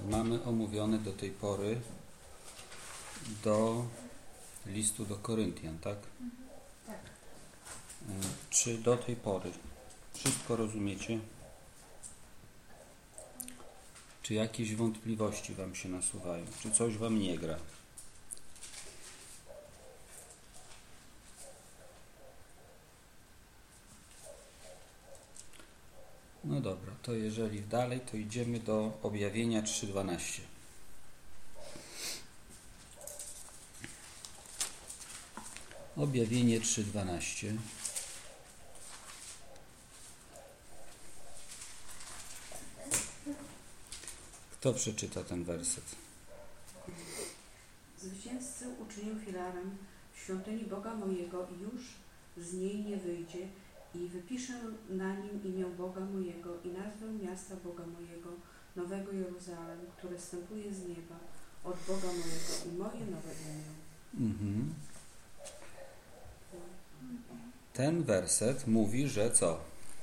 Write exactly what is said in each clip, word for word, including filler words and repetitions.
mamy omówione do tej pory do listu do Koryntian, tak? Tak. Czy do tej pory wszystko rozumiecie? Czy jakieś wątpliwości wam się nasuwają? Czy coś wam nie gra? No dobra, to jeżeli dalej, to idziemy do Objawienia trzy dwanaście. Objawienie trzy dwanaście. Kto przeczyta ten werset? Zwycięzcę uczynił filarem świątyni Boga mojego i już z niej nie wyjdzie i wypiszę na nim imię Boga mojego i nazwę miasta Boga mojego, Nowego Jeruzalem, które zstępuje z nieba od Boga mojego i moje nowe imię. Mhm. Ten werset mówi, że co?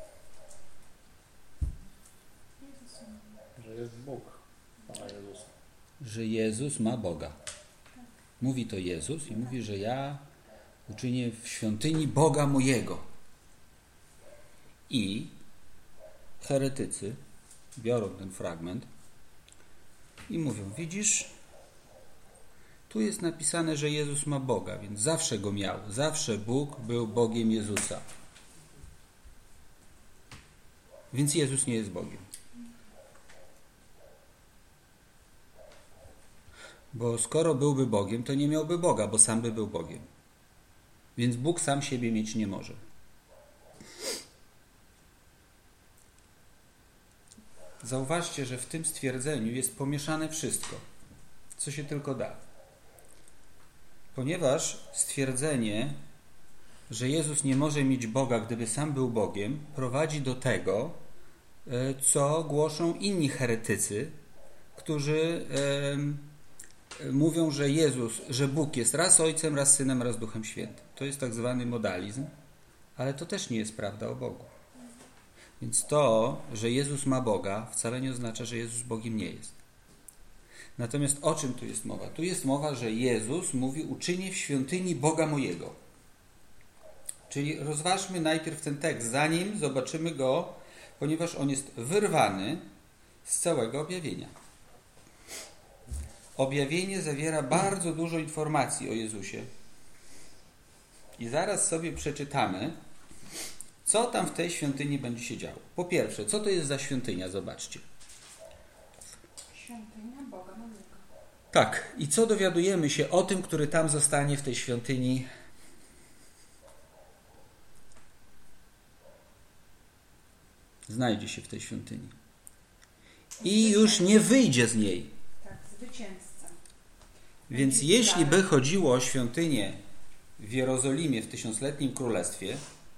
Że jest Bóg Pana Jezusa. Że Jezus ma Boga. Mówi to Jezus i mówi, że ja uczynię w świątyni Boga mojego. I heretycy biorą ten fragment i mówią, widzisz, tu jest napisane, że Jezus ma Boga, więc zawsze Go miał. Zawsze Bóg był Bogiem Jezusa. Więc Jezus nie jest Bogiem. Bo skoro byłby Bogiem, to nie miałby Boga, bo sam by był Bogiem. Więc Bóg sam siebie mieć nie może. Zauważcie, że w tym stwierdzeniu jest pomieszane wszystko, co się tylko da. Ponieważ stwierdzenie, że Jezus nie może mieć Boga, gdyby sam był Bogiem, prowadzi do tego, co głoszą inni heretycy, którzy e, mówią, że Jezus, że Bóg jest raz Ojcem, raz Synem, raz Duchem Świętym. To jest tak zwany modalizm, ale to też nie jest prawda o Bogu. Więc to, że Jezus ma Boga, wcale nie oznacza, że Jezus Bogiem nie jest. Natomiast o czym tu jest mowa? Tu jest mowa, że Jezus mówi, uczynię w świątyni Boga mojego. Czyli rozważmy najpierw ten tekst, zanim zobaczymy go, ponieważ on jest wyrwany z całego objawienia. Objawienie zawiera bardzo dużo informacji o Jezusie. I zaraz sobie przeczytamy, co tam w tej świątyni będzie się działo. Po pierwsze, co to jest za świątynia? Zobaczcie. Świątynia Boga mojego. Tak. I co dowiadujemy się o tym, który tam zostanie w tej świątyni? Znajdzie się w tej świątyni. I już nie wyjdzie z niej. Tak, zwycięzca. Więc jeśli by chodziło o świątynię w Jerozolimie w tysiącletnim królestwie,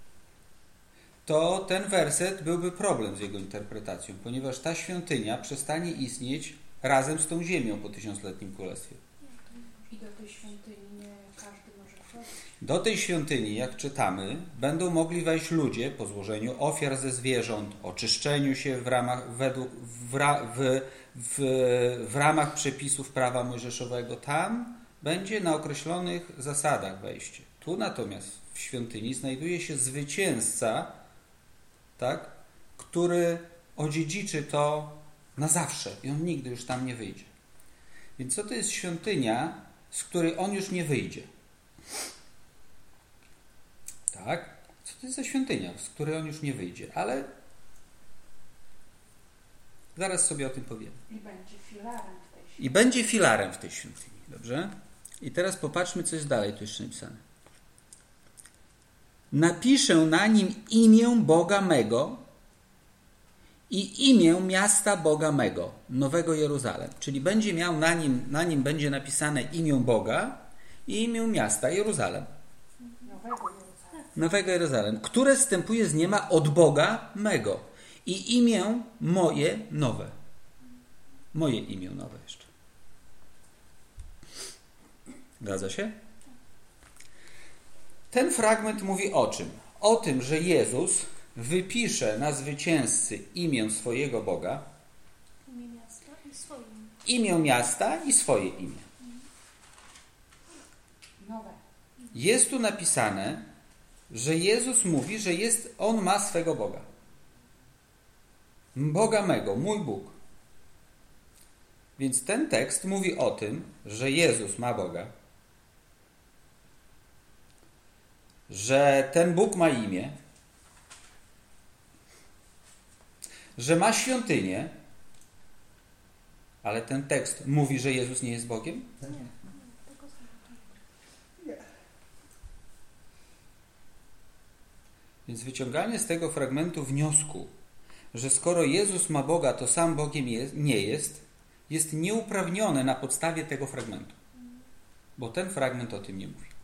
to ten werset byłby problem z jego interpretacją, ponieważ ta świątynia przestanie istnieć razem z tą ziemią po tysiącletnim królestwie. I do tej świątyni nie każdy może wchodzić. Do tej świątyni, jak czytamy, będą mogli wejść ludzie po złożeniu ofiar ze zwierząt, oczyszczeniu się w ramach, według, w, w, w, w ramach przepisów prawa mojżeszowego. Tam będzie na określonych zasadach wejście. Tu natomiast w świątyni znajduje się zwycięzca, tak, który odziedziczy to na zawsze i on nigdy już tam nie wyjdzie. Więc co to jest świątynia, z której on już nie wyjdzie? Tak? Co to jest za świątynia, z której on już nie wyjdzie? Ale zaraz sobie o tym powiem. I będzie filarem w tej świątyni. I będzie filarem w tej świątyni. Dobrze? I teraz popatrzmy, co jest dalej tu jeszcze napisane. Napiszę na nim imię Boga mego i imię miasta Boga mego, Nowego Jeruzalem. Czyli będzie miał na nim, na nim będzie napisane imię Boga i imię miasta Jeruzalem. Nowego Jeruzalem. Nowego Jeruzalem, które zstępuje z nieba od Boga mego i imię moje nowe. Moje imię nowe jeszcze. Zgadza się? Ten fragment mówi o czym? O tym, że Jezus wypisze na zwycięzcy imię swojego Boga Imię miasta i Imię miasta i swoje imię. Nowe. Jest tu napisane, że Jezus mówi, że jest, On ma swego Boga. Boga mego, mój Bóg. Więc ten tekst mówi o tym, że Jezus ma Boga, że ten Bóg ma imię, że ma świątynię, ale ten tekst mówi, że Jezus nie jest Bogiem? Nie. Więc wyciąganie z tego fragmentu wniosku, że skoro Jezus ma Boga, to sam Bogiem jest, nie jest, jest nieuprawnione na podstawie tego fragmentu. Bo ten fragment o tym nie mówi.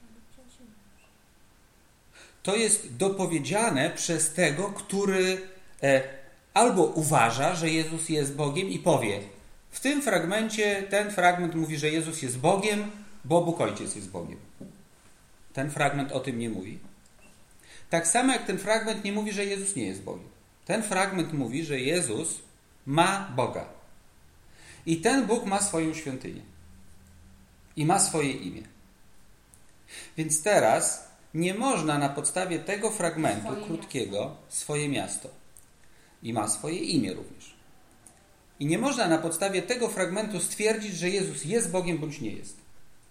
To jest dopowiedziane przez tego, który e, albo uważa, że Jezus jest Bogiem i powie, w tym fragmencie, ten fragment mówi, że Jezus jest Bogiem, bo Bóg Ojciec jest Bogiem. Ten fragment o tym nie mówi. Tak samo jak ten fragment nie mówi, że Jezus nie jest Bogiem. Ten fragment mówi, że Jezus ma Boga. I ten Bóg ma swoją świątynię. I ma swoje imię. Więc teraz nie można na podstawie tego fragmentu swoje krótkiego miasto. swoje miasto. I ma swoje imię również. I nie można na podstawie tego fragmentu stwierdzić, że Jezus jest Bogiem bądź nie jest.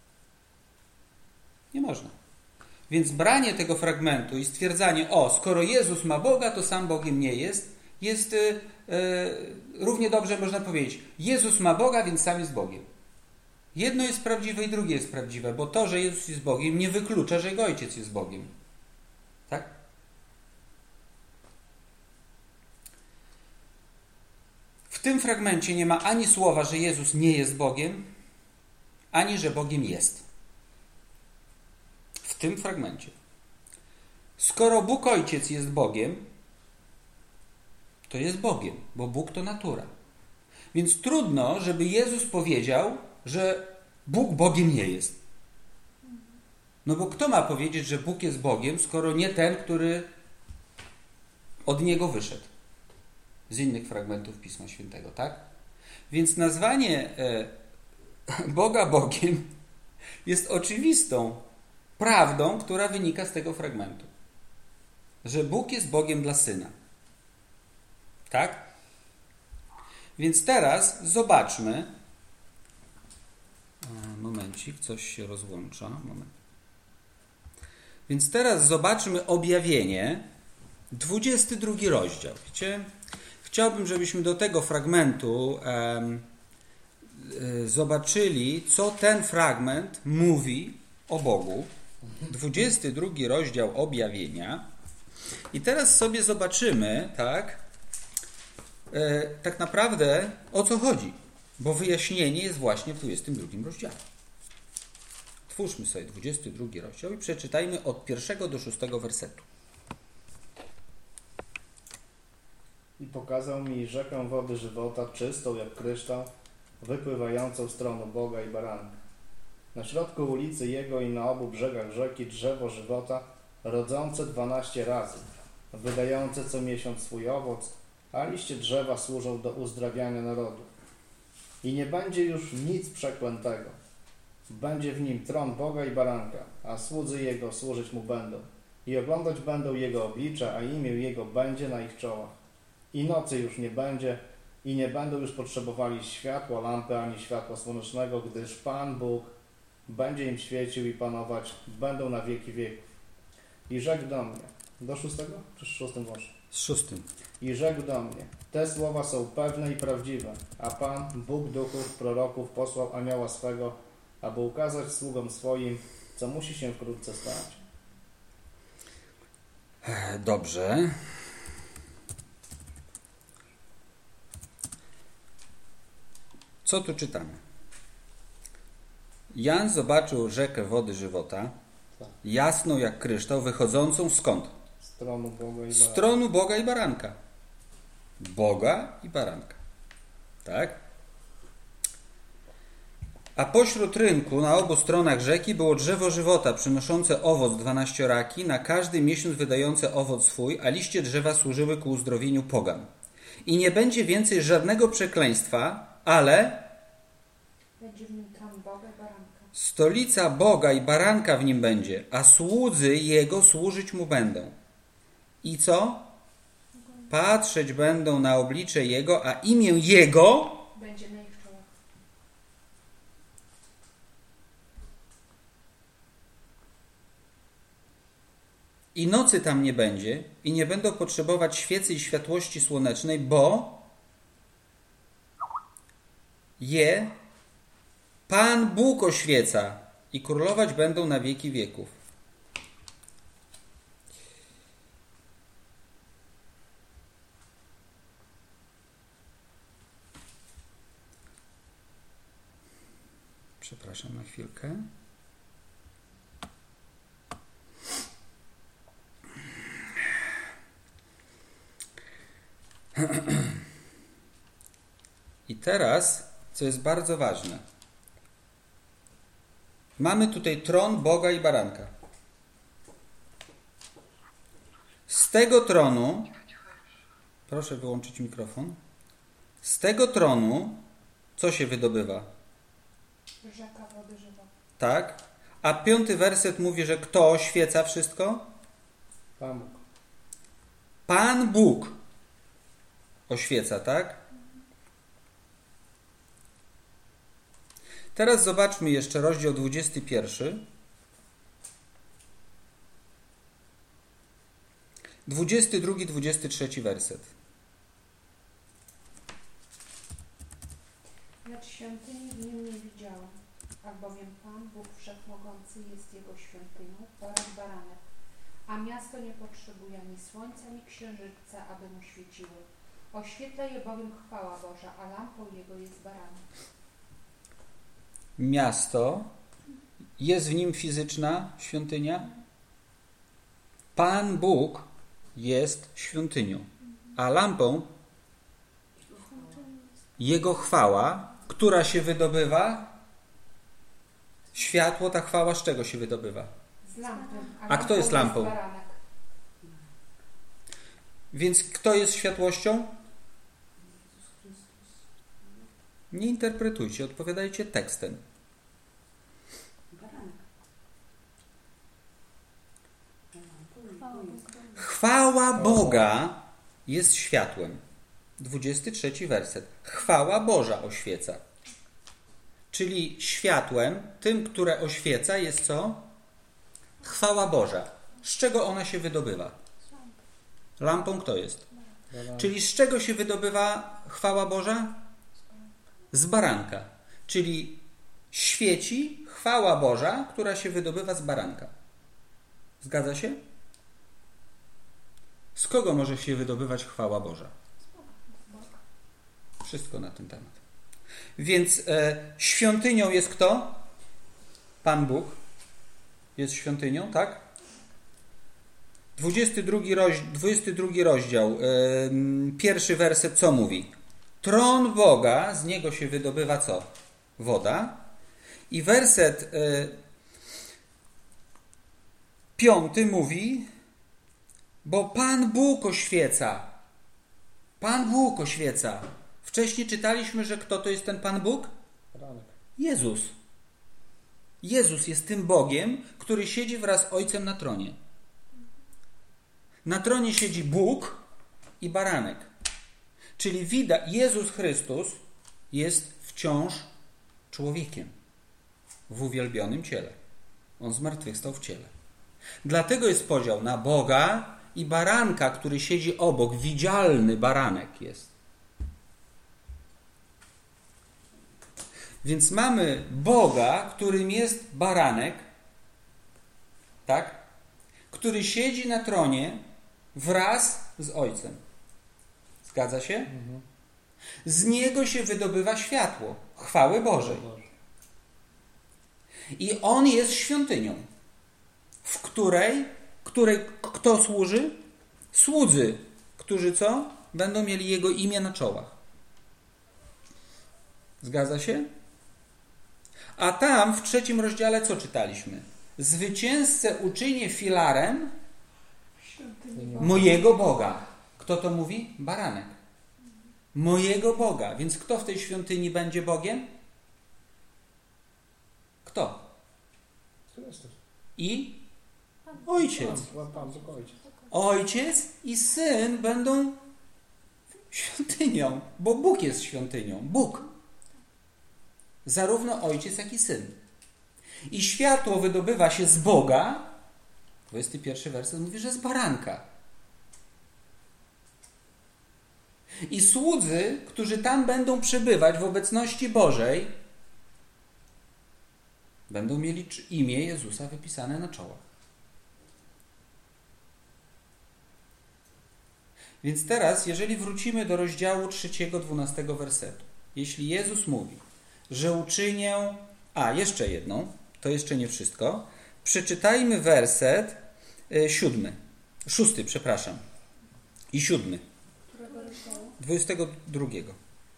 Nie można. Więc branie tego fragmentu i stwierdzanie, o, skoro Jezus ma Boga, to sam Bogiem nie jest, jest yy, yy, równie dobrze można powiedzieć, Jezus ma Boga, więc sam jest Bogiem. Jedno jest prawdziwe i drugie jest prawdziwe, bo to, że Jezus jest Bogiem, nie wyklucza, że Jego Ojciec jest Bogiem. Tak? W tym fragmencie nie ma ani słowa, że Jezus nie jest Bogiem, ani że Bogiem jest. W tym fragmencie. Skoro Bóg Ojciec jest Bogiem, to jest Bogiem, bo Bóg to natura. Więc trudno, żeby Jezus powiedział, że Bóg Bogiem nie jest. No bo kto ma powiedzieć, że Bóg jest Bogiem, skoro nie ten, który od Niego wyszedł? Z innych fragmentów Pisma Świętego, tak? Więc nazwanie e, Boga Bogiem jest oczywistą prawdą, która wynika z tego fragmentu. Że Bóg jest Bogiem dla Syna. Tak? Więc teraz zobaczmy. Momencik, coś się rozłącza. Moment. Więc teraz zobaczmy objawienie, dwudziesty drugi rozdział. Wiecie? Chciałbym, żebyśmy do tego fragmentu um, y, zobaczyli, co ten fragment mówi o Bogu. dwudziesty drugi rozdział objawienia. I teraz sobie zobaczymy, tak, y, tak naprawdę o co chodzi. Bo wyjaśnienie jest właśnie w dwudziestym drugim rozdziale. Otwórzmy sobie dwudziesty drugi rozdział i przeczytajmy od pierwszego do szóstego wersetu. I pokazał mi rzekę wody żywota, czystą jak kryształ, wypływającą w stronę Boga i Baranka. Na środku ulicy Jego i na obu brzegach rzeki drzewo żywota, rodzące dwanaście razy, wydające co miesiąc swój owoc, a liście drzewa służą do uzdrawiania narodów. I nie będzie już nic przeklętego. Będzie w nim tron Boga i Baranka, a słudzy Jego służyć Mu będą. I oglądać będą Jego oblicza, a imię Jego będzie na ich czołach. I nocy już nie będzie, i nie będą już potrzebowali światła lampy, ani światła słonecznego, gdyż Pan Bóg będzie im świecił i panować będą na wieki wieków. I rzekł do mnie, do szóstego czy z szóstym wąż? Z szóstym. I rzekł do mnie, te słowa są pewne i prawdziwe, a Pan, Bóg duchów, proroków, posłał anioła swego, aby ukazać sługom swoim, co musi się wkrótce stać. Dobrze. Co tu czytamy? Jan zobaczył rzekę wody żywota, jasną jak kryształ, wychodzącą skąd? Z tronu Boga i Z Baranka. tronu Boga i Baranka. Boga i Baranka. Tak? A pośród rynku na obu stronach rzeki było drzewo żywota, przynoszące owoc dwanaścioraki, na każdy miesiąc wydające owoc swój, a liście drzewa służyły ku uzdrowieniu pogan. I nie będzie więcej żadnego przekleństwa, ale będzie w nim tron Boga i baranka. Stolica Boga i baranka w nim będzie, a słudzy Jego służyć Mu będą. I co? Patrzeć będą na oblicze Jego, a imię Jego będzie na ich czołach. i nocy tam nie będzie, i nie będą potrzebować świecy i światłości słonecznej, bo je Pan Bóg oświeca i królować będą na wieki wieków. Przepraszam na chwilkę. I teraz, co jest bardzo ważne. Mamy tutaj tron Boga i baranka. Z tego tronu, proszę wyłączyć mikrofon, z tego tronu co się wydobywa? Rzeka wody żywa. Tak? A piąty werset mówi, że kto oświeca wszystko? Pan Bóg. Pan Bóg oświeca, tak? Teraz zobaczmy jeszcze rozdział dwudziesty pierwszy. dwudziesty drugi, dwudziesty trzeci werset. Lecz świątyni w nim nie widziałem, albowiem Pan Bóg Wszechmogący jest jego świątynią oraz baranek, a miasto nie potrzebuje ani słońca, ani księżyca, aby mu świeciły. Oświetla je bowiem chwała Boża, a lampą jego jest baranek. Miasto, jest w nim fizyczna świątynia. Pan Bóg jest świątynią, a lampą Jego chwała, która się wydobywa. Światło, ta chwała z czego się wydobywa? Z lampy. A kto jest lampą? Baranek. Więc kto jest światłością? Nie interpretujcie, odpowiadajcie tekstem. Chwała Boga jest światłem. dwudziesty trzeci werset. Chwała Boża oświeca. Czyli światłem, tym, które oświeca, jest co? Chwała Boża. Z czego ona się wydobywa? Lampą kto jest? Czyli z czego się wydobywa chwała Boża? Z baranka. Czyli świeci chwała Boża, która się wydobywa z baranka. Zgadza się? Z kogo może się wydobywać chwała Boża? Wszystko na ten temat. Więc e, świątynią jest kto? Pan Bóg. Jest świątynią, tak? dwudziesty drugi, roz, dwudziesty drugi rozdział, e, pierwszy werset co mówi? Tron Boga, z niego się wydobywa co? Woda. I werset e, piąty mówi, bo Pan Bóg oświeca. Pan Bóg oświeca. Wcześniej czytaliśmy, że kto to jest ten Pan Bóg? Baranek. Jezus. Jezus jest tym Bogiem, który siedzi wraz z Ojcem na tronie. Na tronie siedzi Bóg i baranek. Czyli widać, Jezus Chrystus jest wciąż człowiekiem w uwielbionym ciele. On zmartwychwstał w ciele. Dlatego jest podział na Boga i baranka, który siedzi obok. Widzialny baranek jest. Więc mamy Boga, którym jest baranek, tak? Który siedzi na tronie wraz z Ojcem. Zgadza się? Mhm. Z niego się wydobywa światło chwały Bożej. I On jest świątynią, w której, której kto służy? Słudzy, którzy co? Będą mieli Jego imię na czołach. Zgadza się? A tam w trzecim rozdziale co czytaliśmy? Zwycięzcę uczynię filarem mojego Boga. Kto to mówi? Baranek. mojego Boga. Więc kto w tej świątyni będzie Bogiem? Kto? Chrystus. I Ojciec. Pan, Pan Bóg Ojciec. Ojciec i Syn będą świątynią, bo Bóg jest świątynią. Bóg. Zarówno Ojciec, jak i Syn. I światło wydobywa się z Boga. dwudziesty pierwszy werset mówi, że z baranka. I słudzy, którzy tam będą przebywać w obecności Bożej, będą mieli imię Jezusa wypisane na czołach. Więc teraz, jeżeli wrócimy do rozdziału trzeciego, dwunastego wersetu. Jeśli Jezus mówi, że uczynię... A, jeszcze jedną. To jeszcze nie wszystko. Przeczytajmy werset y, siódmy. Szósty, przepraszam. I siódmy. Dwudziestego drugiego.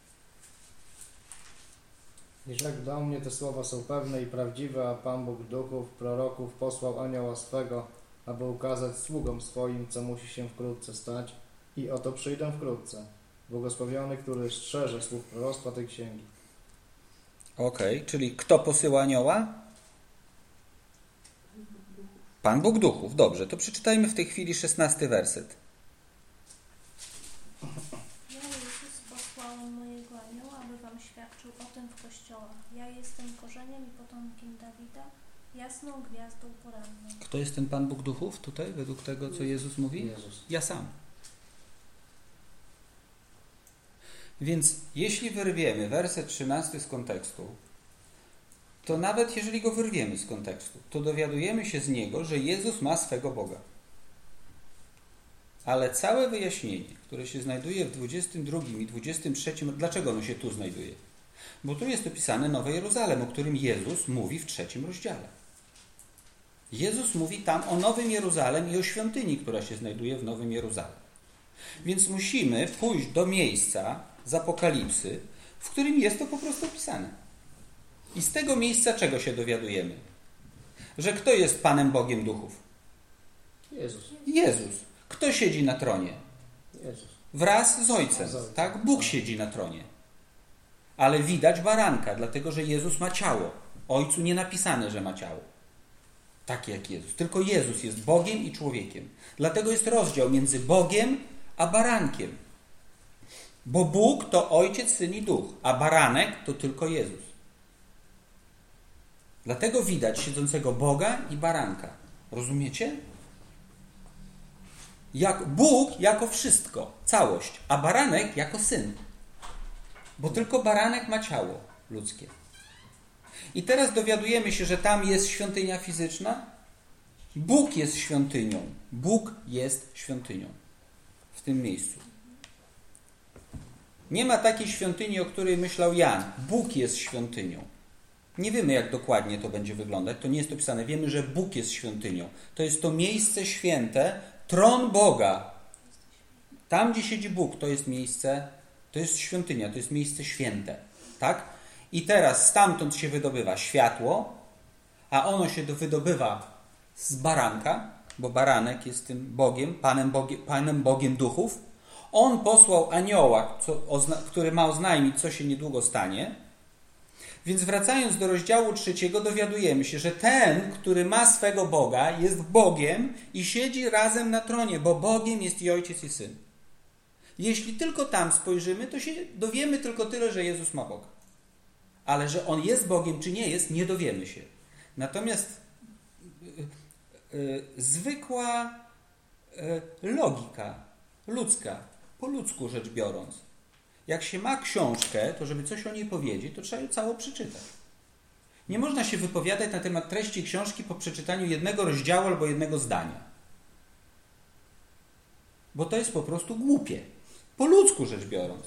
I rzekł do mnie, te słowa są pewne i prawdziwe, a Pan Bóg duchów, proroków posłał anioła swego, aby ukazać sługom swoim, co musi się wkrótce stać. I oto przyjdę wkrótce. Błogosławiony, który strzeże słów proroctwa tej księgi. Okej, okay, czyli kto posyła anioła? Pan Bóg duchów. Dobrze, to przeczytajmy w tej chwili szesnasty werset. Ja, Jezus, posłałem mojego anioła, aby wam świadczył o tym w kościołach. Ja jestem korzeniem i potomkiem Dawida, jasną gwiazdą poranną. Kto jest ten Pan Bóg duchów tutaj, według tego, co Jezus mówi? Jezus. Ja sam. Więc jeśli wyrwiemy werset trzynasty z kontekstu, to nawet jeżeli go wyrwiemy z kontekstu, to dowiadujemy się z niego, że Jezus ma swego Boga. Ale całe wyjaśnienie, które się znajduje w dwudziestym drugim i dwudziestym trzecim, dlaczego ono się tu znajduje? Bo tu jest opisane Nowe Jeruzalem, o którym Jezus mówi w trzecim rozdziale. Jezus mówi tam o Nowym Jeruzalem i o świątyni, która się znajduje w Nowym Jeruzalem. Więc musimy pójść do miejsca z Apokalipsy, w którym jest to po prostu opisane. I z tego miejsca czego się dowiadujemy? Że kto jest Panem Bogiem duchów? Jezus. Jezus. Kto siedzi na tronie? Jezus. Wraz z Ojcem. Tak? Bóg siedzi na tronie. Ale widać baranka, dlatego że Jezus ma ciało. Ojcu nie napisane, że ma ciało. Takie jak Jezus. Tylko Jezus jest Bogiem i człowiekiem. Dlatego jest rozdział między Bogiem a barankiem. Bo Bóg to Ojciec, Syn i Duch, a baranek to tylko Jezus. Dlatego widać siedzącego Boga i baranka. Rozumiecie? Jak Bóg jako wszystko, całość, a baranek jako Syn. Bo tylko baranek ma ciało ludzkie. I teraz dowiadujemy się, że tam jest świątynia fizyczna. Bóg jest świątynią. Bóg jest świątynią. W tym miejscu. Nie ma takiej świątyni, o której myślał Jan. Bóg jest świątynią. Nie wiemy, jak dokładnie to będzie wyglądać. To nie jest opisane. Wiemy, że Bóg jest świątynią. To jest to miejsce święte, tron Boga. Tam, gdzie siedzi Bóg, to jest miejsce, to jest świątynia, to jest miejsce święte. Tak? I teraz stamtąd się wydobywa światło, a ono się wydobywa z baranka, bo baranek jest tym Bogiem, Panem Bogiem, Panem Bogiem duchów. On posłał anioła, co, który ma oznajmić, co się niedługo stanie. Więc wracając do rozdziału trzeciego, dowiadujemy się, że ten, który ma swego Boga, jest Bogiem i siedzi razem na tronie, bo Bogiem jest i Ojciec i Syn. Jeśli tylko tam spojrzymy, to się dowiemy tylko tyle, że Jezus ma Boga. Ale że On jest Bogiem, czy nie jest, nie dowiemy się. Natomiast yy, yy, zwykła yy, logika ludzka, po ludzku rzecz biorąc, jak się ma książkę, to żeby coś o niej powiedzieć, to trzeba ją cało przeczytać. Nie można się wypowiadać na temat treści książki po przeczytaniu jednego rozdziału albo jednego zdania. Bo to jest po prostu głupie. Po ludzku rzecz biorąc.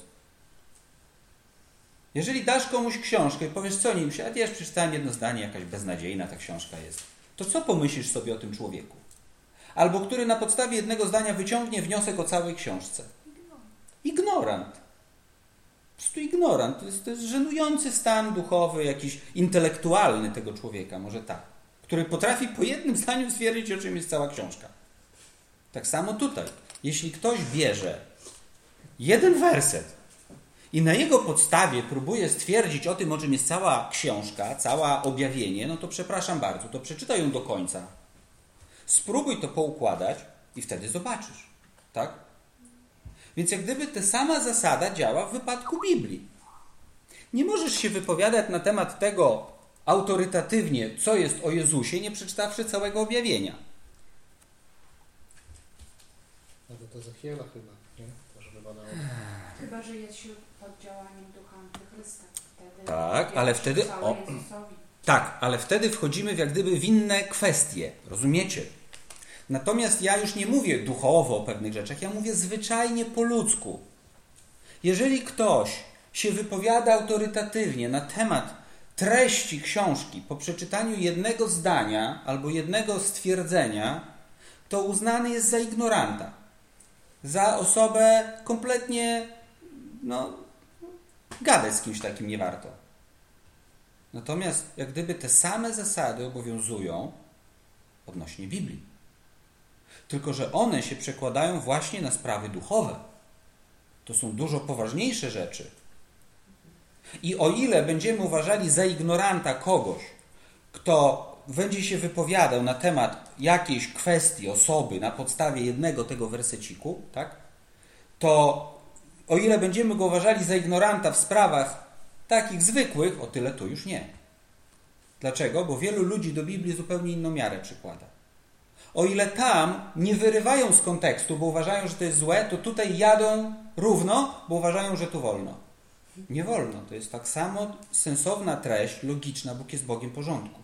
Jeżeli dasz komuś książkę i powiesz, co nim się, a ja już przeczytałem jedno zdanie, jakaś beznadziejna ta książka jest, to co pomyślisz sobie o tym człowieku? Albo który na podstawie jednego zdania wyciągnie wniosek o całej książce. Ignorant. Po prostu ignorant. To jest, to jest żenujący stan duchowy, jakiś intelektualny tego człowieka, może tak, który potrafi po jednym zdaniu stwierdzić, o czym jest cała książka. Tak samo tutaj. Jeśli ktoś bierze jeden werset i na jego podstawie próbuje stwierdzić o tym, o czym jest cała książka, cała objawienie, no to przepraszam bardzo, to przeczytaj ją do końca. Spróbuj to poukładać i wtedy zobaczysz. Tak? Więc jak gdyby ta sama zasada działa w wypadku Biblii. Nie możesz się wypowiadać na temat tego autorytatywnie, co jest o Jezusie, nie przeczytawszy całego objawienia. No to to Ezechiela chyba, nie? Też wybadało. Chyba, że jest się pod działaniem ducha Antychrysta. Wtedy Tak, ale wtedy... O, Jezusowi. tak, ale wtedy wchodzimy w jak gdyby w inne kwestie. Rozumiecie? Natomiast ja już nie mówię duchowo o pewnych rzeczach, ja mówię zwyczajnie po ludzku. Jeżeli ktoś się wypowiada autorytatywnie na temat treści książki po przeczytaniu jednego zdania albo jednego stwierdzenia, to uznany jest za ignoranta. Za osobę kompletnie, no, gadać z kimś takim nie warto. Natomiast jak gdyby te same zasady obowiązują odnośnie Biblii. Tylko że one się przekładają właśnie na sprawy duchowe. To są dużo poważniejsze rzeczy. I o ile będziemy uważali za ignoranta kogoś, kto będzie się wypowiadał na temat jakiejś kwestii, osoby na podstawie jednego tego werseciku, tak? To o ile będziemy go uważali za ignoranta w sprawach takich zwykłych, o tyle to już nie. Dlaczego? Bo wielu ludzi do Biblii zupełnie inną miarę przykłada. O ile tam nie wyrywają z kontekstu, bo uważają, że to jest złe, to tutaj jadą równo, bo uważają, że tu wolno. Nie wolno. To jest tak samo sensowna treść, logiczna. Bóg jest Bogiem porządku.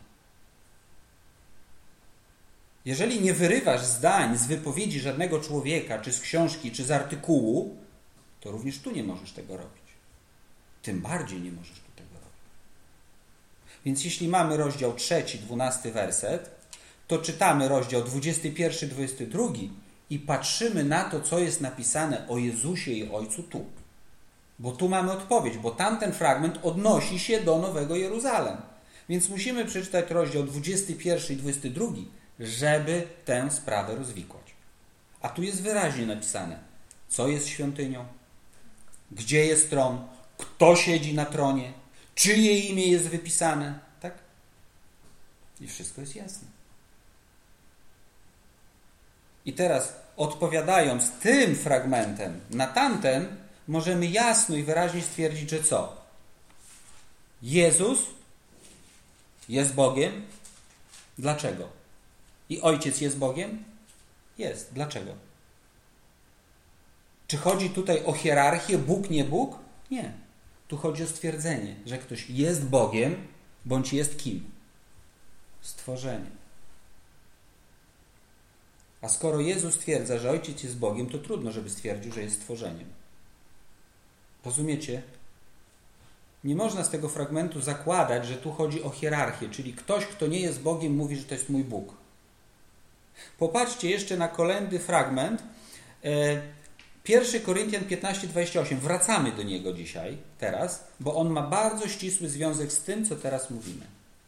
Jeżeli nie wyrywasz zdań z wypowiedzi żadnego człowieka, czy z książki, czy z artykułu, to również tu nie możesz tego robić. Tym bardziej nie możesz tu tego robić. Więc jeśli mamy rozdział trzeci, dwunasty werset, to czytamy rozdział dwudziesty pierwszy, dwudziesty drugi i patrzymy na to, co jest napisane o Jezusie i Ojcu tu. Bo tu mamy odpowiedź, bo tamten fragment odnosi się do Nowego Jeruzalem. Więc musimy przeczytać rozdział dwudziesty pierwszy i dwudziesty drugi, żeby tę sprawę rozwikłać. A tu jest wyraźnie napisane, co jest świątynią, gdzie jest tron, kto siedzi na tronie, czyje imię jest wypisane. Tak? I wszystko jest jasne. I teraz odpowiadając tym fragmentem na tamten, możemy jasno i wyraźnie stwierdzić, że co? Jezus jest Bogiem. Dlaczego? I Ojciec jest Bogiem? Jest. Dlaczego? Czy chodzi tutaj o hierarchię Bóg, nie Bóg? Nie. Tu chodzi o stwierdzenie, że ktoś jest Bogiem, bądź jest kim? Stworzeniem. A skoro Jezus stwierdza, że Ojciec jest Bogiem, to trudno, żeby stwierdził, że jest stworzeniem. Rozumiecie? Nie można z tego fragmentu zakładać, że tu chodzi o hierarchię, czyli ktoś, kto nie jest Bogiem, mówi, że to jest mój Bóg. Popatrzcie jeszcze na kolejny fragment. pierwszy Koryntian piętnaście, dwadzieścia osiem. Wracamy do niego dzisiaj, teraz, bo on ma bardzo ścisły związek z tym, co teraz mówimy.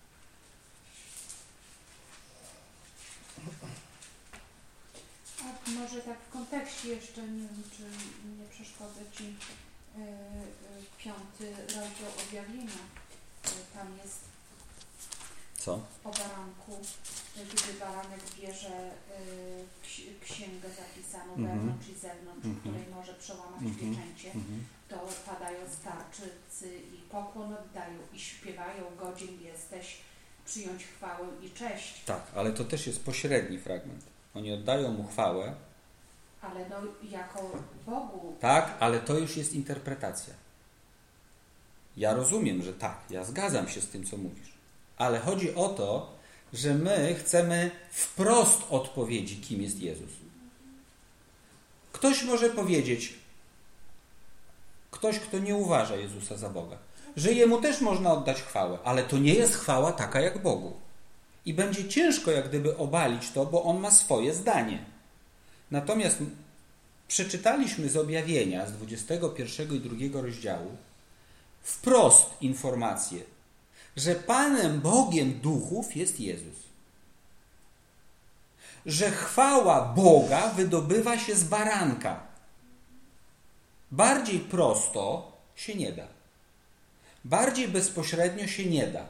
A może tak w kontekście jeszcze, nie wiem, czy nie przeszkodzę Ci, yy, yy, piąty rozdział objawienia. Yy, tam jest Co? o baranku, gdy baranek bierze yy, księgę zapisaną mm-hmm. wewnątrz i zewnątrz, mm-hmm. której może przełamać mm-hmm. pieczęcie, mm-hmm. to padają starczycy i pokłon oddają i śpiewają, godzien jesteś przyjąć chwałę i cześć. Tak, ale to też jest pośredni fragment. Oni oddają mu chwałę. Ale no jako Bogu. Tak, ale to już jest interpretacja. Ja rozumiem, że tak, ja zgadzam się z tym, co mówisz. Ale chodzi o to, że my chcemy wprost odpowiedzi, kim jest Jezus. Ktoś może powiedzieć, ktoś, kto nie uważa Jezusa za Boga, że Jemu też można oddać chwałę, ale to nie jest chwała taka jak Bogu. I będzie ciężko jak gdyby obalić to, bo On ma swoje zdanie. Natomiast przeczytaliśmy z objawienia z dwudziestego pierwszego i drugiego rozdziału wprost informację, że Panem Bogiem duchów jest Jezus. Że chwała Boga wydobywa się z baranka. Bardziej prosto się nie da. Bardziej bezpośrednio się nie da.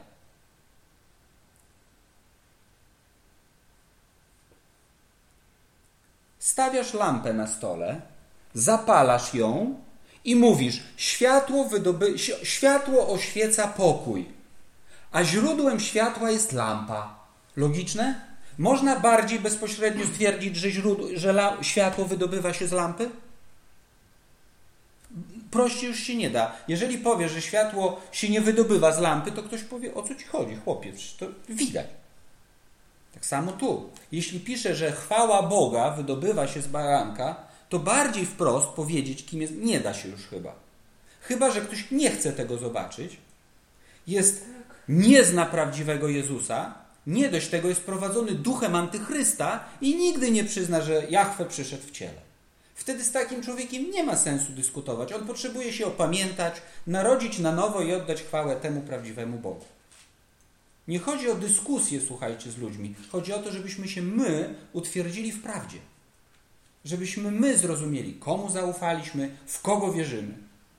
Stawiasz lampę na stole, zapalasz ją i mówisz, światło, wydoby... światło oświeca pokój, a źródłem światła jest lampa. Logiczne? Można bardziej bezpośrednio stwierdzić, że, źródło, że la... światło wydobywa się z lampy? Prościej już się nie da. Jeżeli powiesz, że światło się nie wydobywa z lampy, to ktoś powie, o co ci chodzi, chłopie, to widać. Tak samo tu. Jeśli pisze, że chwała Boga wydobywa się z baranka, to bardziej wprost powiedzieć, kim jest, nie da się już chyba. Chyba że ktoś nie chce tego zobaczyć, jest, nie zna prawdziwego Jezusa, nie dość tego jest prowadzony duchem antychrysta i nigdy nie przyzna, że Jahwe przyszedł w ciele. Wtedy z takim człowiekiem nie ma sensu dyskutować. On potrzebuje się opamiętać, narodzić na nowo i oddać chwałę temu prawdziwemu Bogu. Nie chodzi o dyskusję, słuchajcie, z ludźmi. Chodzi o to, żebyśmy się my utwierdzili w prawdzie. Żebyśmy my zrozumieli, komu zaufaliśmy, w kogo wierzymy.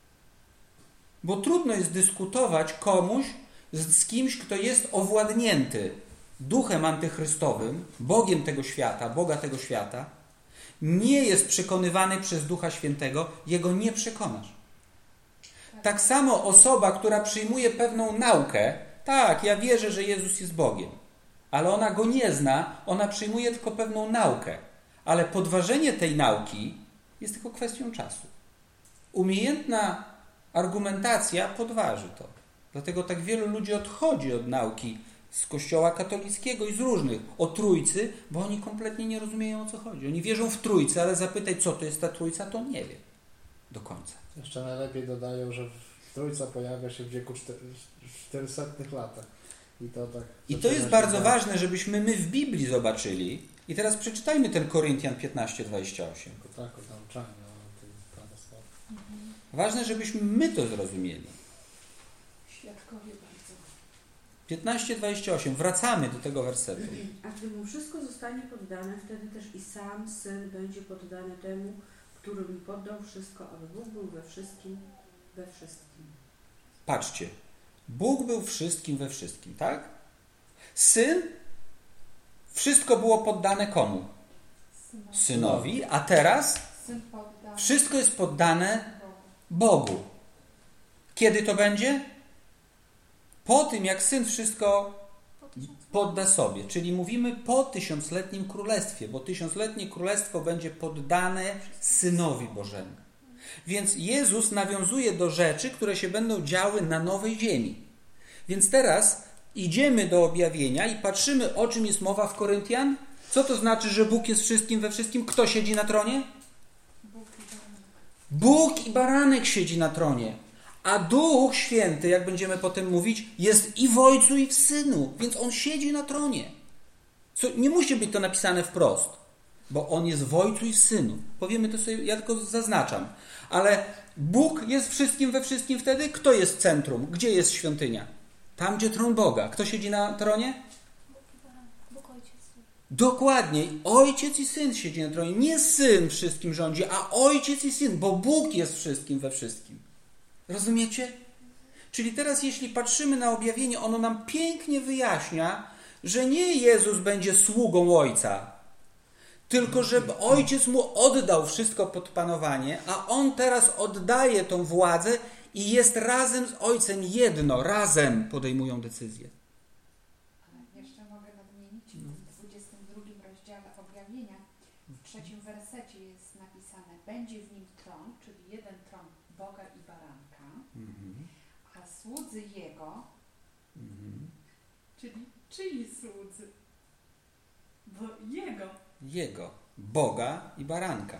Bo trudno jest dyskutować komuś z, z kimś, kto jest owładnięty duchem antychrystowym, Bogiem tego świata, Boga tego świata, nie jest przekonywany przez Ducha Świętego, jego nie przekonasz. Tak samo osoba, która przyjmuje pewną naukę, tak, ja wierzę, że Jezus jest Bogiem, ale ona Go nie zna, ona przyjmuje tylko pewną naukę, ale podważenie tej nauki jest tylko kwestią czasu. Umiejętna argumentacja podważy to. Dlatego tak wielu ludzi odchodzi od nauki z Kościoła katolickiego i z różnych o Trójcy, bo oni kompletnie nie rozumieją, o co chodzi. Oni wierzą w Trójcę, ale zapytaj, co to jest ta Trójca, to nie wie do końca. Jeszcze najlepiej dodają, że Trójca pojawia się w wieku czterysetnych latach. I to, tak I to jest bardzo tak ważne, żebyśmy my w Biblii zobaczyli. I teraz przeczytajmy ten Koryntian piętnaście dwadzieścia osiem. Tak, o nauczaniu, o tym prawosławie. Mhm. Ważne, żebyśmy my to zrozumieli. Świadkowie bardzo. piętnaście dwadzieścia osiem. Wracamy do tego wersetu. A gdy mu wszystko zostanie poddane, wtedy też i sam Syn będzie poddany temu, który mu poddał wszystko, aby Bóg był we wszystkim, we wszystkim. Patrzcie. Bóg był wszystkim we wszystkim, tak? Syn, wszystko było poddane komu? Synowi, a teraz wszystko jest poddane Bogu. Kiedy to będzie? Po tym, jak Syn wszystko podda sobie. Czyli mówimy po tysiącletnim królestwie, bo tysiącletnie królestwo będzie poddane Synowi Bożemu. Więc Jezus nawiązuje do rzeczy, które się będą działy na nowej ziemi. Więc teraz idziemy do objawienia i patrzymy, o czym jest mowa w Koryntian. Co to znaczy, że Bóg jest wszystkim we wszystkim? Kto siedzi na tronie? Bóg i Baranek. Bóg i Baranek siedzi na tronie. A Duch Święty, jak będziemy potem mówić, jest i w Ojcu, i w Synu. Więc On siedzi na tronie. Co, nie musi być to napisane wprost, bo On jest w Ojcu i w Synu. Powiemy to sobie, ja tylko zaznaczam. Ale Bóg jest wszystkim we wszystkim wtedy? Kto jest centrum? Gdzie jest świątynia? Tam, gdzie tron Boga. Kto siedzi na tronie? Bóg i Baranek. Bóg Ojciec. Dokładnie. Ojciec i Syn siedzi na tronie. Nie Syn wszystkim rządzi, a Ojciec i Syn, bo Bóg jest wszystkim we wszystkim. Rozumiecie? Czyli teraz, jeśli patrzymy na objawienie, ono nam pięknie wyjaśnia, że nie Jezus będzie sługą Ojca, tylko żeby Ojciec mu oddał wszystko pod panowanie, a On teraz oddaje tą władzę i jest razem z Ojcem jedno, razem podejmują decyzje. Ale jeszcze mogę nadmienić, w dwudziestym drugim rozdziale objawienia, w trzecim wersecie jest napisane: będzie w nim tron, czyli jeden tron Boga i Baranka, Mhm. a słudzy Jego, Mhm. czyli czyj słudzy? Bo Jego. Jego, Boga i Baranka.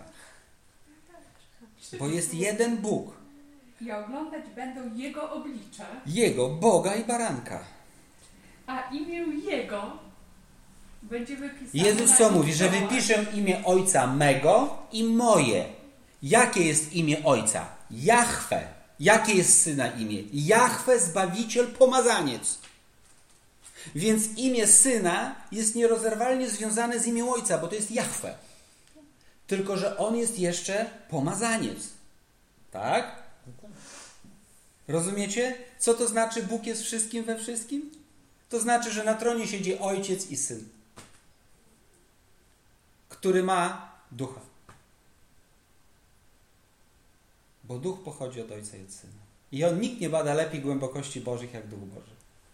Bo jest jeden Bóg. I oglądać będą Jego oblicza, Jego, Boga i Baranka. a imię Jego będzie wypisane. Jezus na co ich mówi? Że czołach. wypiszę imię Ojca mego i moje. Jakie jest imię Ojca? Jahwe. Jakie jest Syna imię? Jahwe, Zbawiciel, Pomazaniec. Więc imię Syna jest nierozerwalnie związane z imię Ojca, bo to jest Jahwe. Tylko że On jest jeszcze Pomazaniec. Tak? Rozumiecie? Co to znaczy Bóg jest wszystkim we wszystkim? To znaczy, że na tronie siedzi Ojciec i Syn, który ma Ducha. Bo Duch pochodzi od Ojca i od Syna. I on nikt nie bada lepiej głębokości Bożych jak Duch Boży.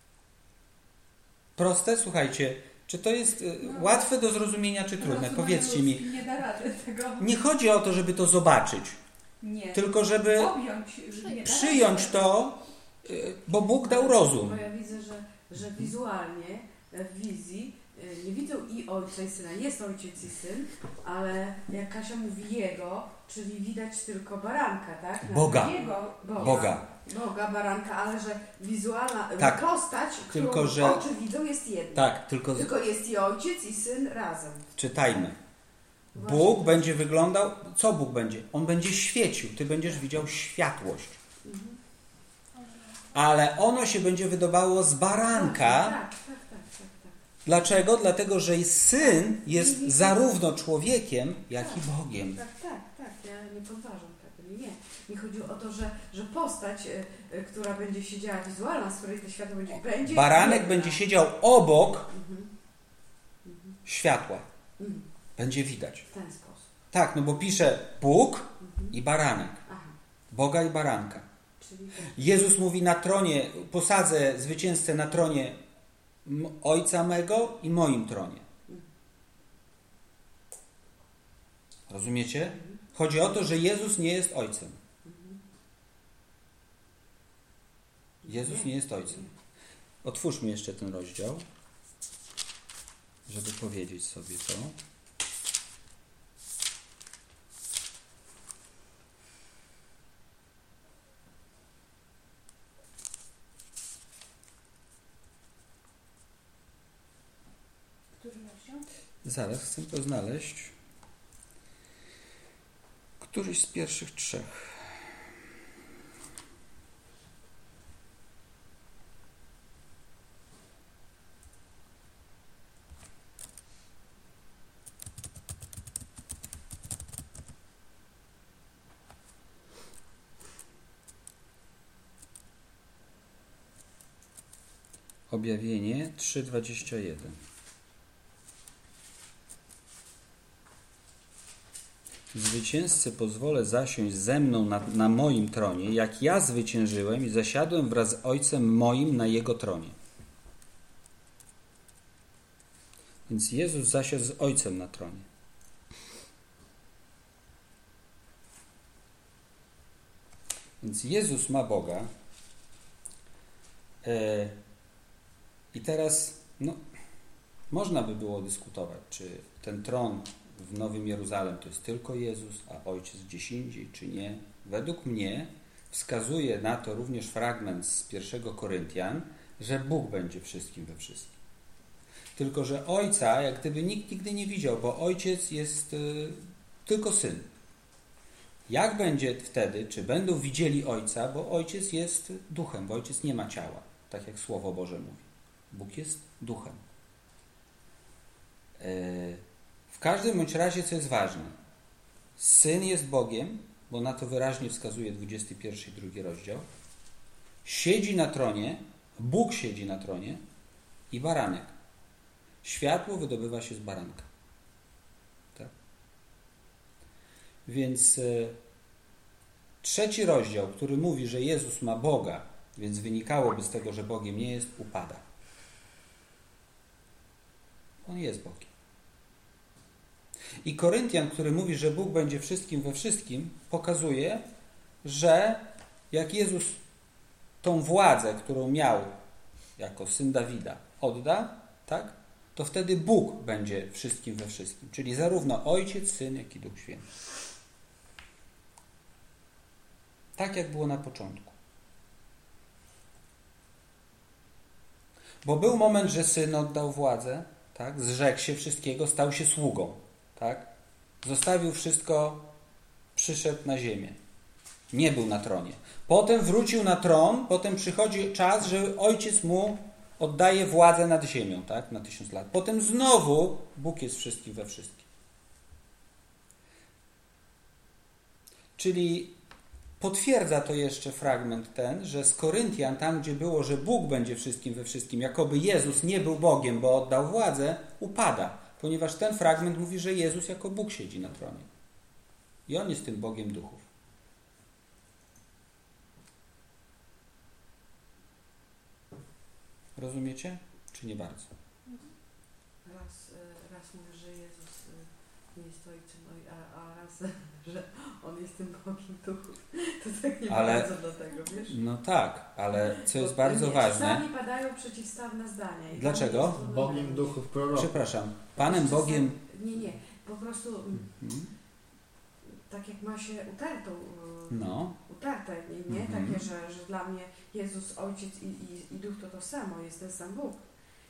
Proste? Słuchajcie, czy to jest no, łatwe do zrozumienia, czy trudne? Powiedzcie mi. Nie da rady tego. Nie chodzi o to, żeby to zobaczyć. Nie. Tylko żeby Objąć, nie przyjąć to, bo Bóg dał rozum. Bo ja widzę, że, że wizualnie, w wizji nie widzą i Ojca i Syna. Jest Ojciec i Syn, ale jak Kasia mówi Jego, czyli widać tylko baranka, tak? Na Boga. Jego, Boga. Boga. Boga, baranka, ale że wizualna tak, postać, którą tylko, że, oczy widzą, jest jedna. Tak, tylko, tylko jest i Ojciec i Syn razem. Czytajmy. Bóg Właśnie. będzie wyglądał, co Bóg będzie? On będzie świecił, ty będziesz widział światłość. Mhm. Ale ono się będzie wydobało z baranka. Tak, tak, tak, tak, tak, tak. Dlaczego? Dlatego, że Syn jest zarówno człowiekiem, jak tak, i Bogiem. Tak, tak, tak. Ja nie podważam tego. Nie. Mi chodziło o to, że, że postać, y, y, która będzie siedziała wizualna, z której to światło będzie... będzie Baranek jedna. będzie siedział obok mhm. Mhm. światła. Mhm. Będzie widać. W ten sposób. Tak, no bo pisze Bóg mhm. i baranek. Aha. Boga i baranka. Czyli tak. Jezus mówi na tronie, posadzę zwycięzcę na tronie Ojca mego i moim tronie. Rozumiecie? Chodzi o to, że Jezus nie jest Ojcem. Jezus nie jest Ojcem. Otwórzmy jeszcze ten rozdział, żeby powiedzieć sobie to. Zaraz chcę to znaleźć. Któryś z pierwszych trzech. Objawienie trzy dwadzieścia jeden. Zwycięzcy pozwolę zasiąść ze mną na, na moim tronie, jak ja zwyciężyłem i zasiadłem wraz z Ojcem moim na Jego tronie. Więc Jezus zasiadł z Ojcem na tronie. Więc Jezus ma Boga. E, I teraz, no, można by było dyskutować, czy ten tron w Nowym Jeruzalem to jest tylko Jezus, a Ojciec gdzieś indziej, czy nie. Według mnie wskazuje na to również fragment z pierwszego Koryntian, że Bóg będzie wszystkim we wszystkim. Tylko że Ojca jak gdyby nikt nigdy nie widział, bo Ojciec jest y, tylko Syn. Jak będzie wtedy, czy będą widzieli Ojca, bo Ojciec jest duchem, bo Ojciec nie ma ciała, tak jak Słowo Boże mówi. Bóg jest duchem. Y, W każdym bądź razie, co jest ważne, Syn jest Bogiem, bo na to wyraźnie wskazuje dwudziesty pierwszy i drugi rozdział. Siedzi na tronie, Bóg siedzi na tronie i baranek. Światło wydobywa się z baranka. Tak? Więc e, trzeci rozdział, który mówi, że Jezus ma Boga, więc wynikałoby z tego, że Bogiem nie jest, upada. On jest Bogiem. I Koryntian, który mówi, że Bóg będzie wszystkim we wszystkim, pokazuje, że jak Jezus tą władzę, którą miał jako syn Dawida, odda, tak, to wtedy Bóg będzie wszystkim we wszystkim. Czyli zarówno Ojciec, Syn, jak i Duch Święty. Tak jak było na początku. Bo był moment, że Syn oddał władzę, tak, zrzekł się wszystkiego, stał się sługą. Tak? Zostawił wszystko, przyszedł na ziemię. Nie był na tronie. Potem wrócił na tron, potem przychodzi czas, że Ojciec mu oddaje władzę nad ziemią, tak? Na tysiąc lat. Potem znowu Bóg jest wszystkim we wszystkim. Czyli Potwierdza to jeszcze fragment ten, że z Koryntian, tam gdzie było, że Bóg będzie wszystkim we wszystkim, jakoby Jezus nie był Bogiem, bo oddał władzę, upada. Ponieważ ten fragment mówi, że Jezus jako Bóg siedzi na tronie. I On jest tym Bogiem duchów. Rozumiecie? Czy nie bardzo? Raz, y, raz mówisz, że Jezus y, nie jest Ojcem, oj, a, a raz, że On jest tym Bogiem duchów. To tak nie Ale- bardzo do tego, wiesz? No tak, ale co jest Bo bardzo nie, ważne... Czasami padają przeciwstawne zdania. I Dlaczego? dla mnie jest trudno Bogiem zrozumieć. duchów proroków. Przepraszam, Panem Czasami- Bogiem... Nie, nie. Po prostu mm, Mhm. tak jak ma się utartą, y, No, utarte, nie, nie? Mhm. Takie, że, że dla mnie Jezus, Ojciec i, i, i Duch to to samo, jest ten sam Bóg.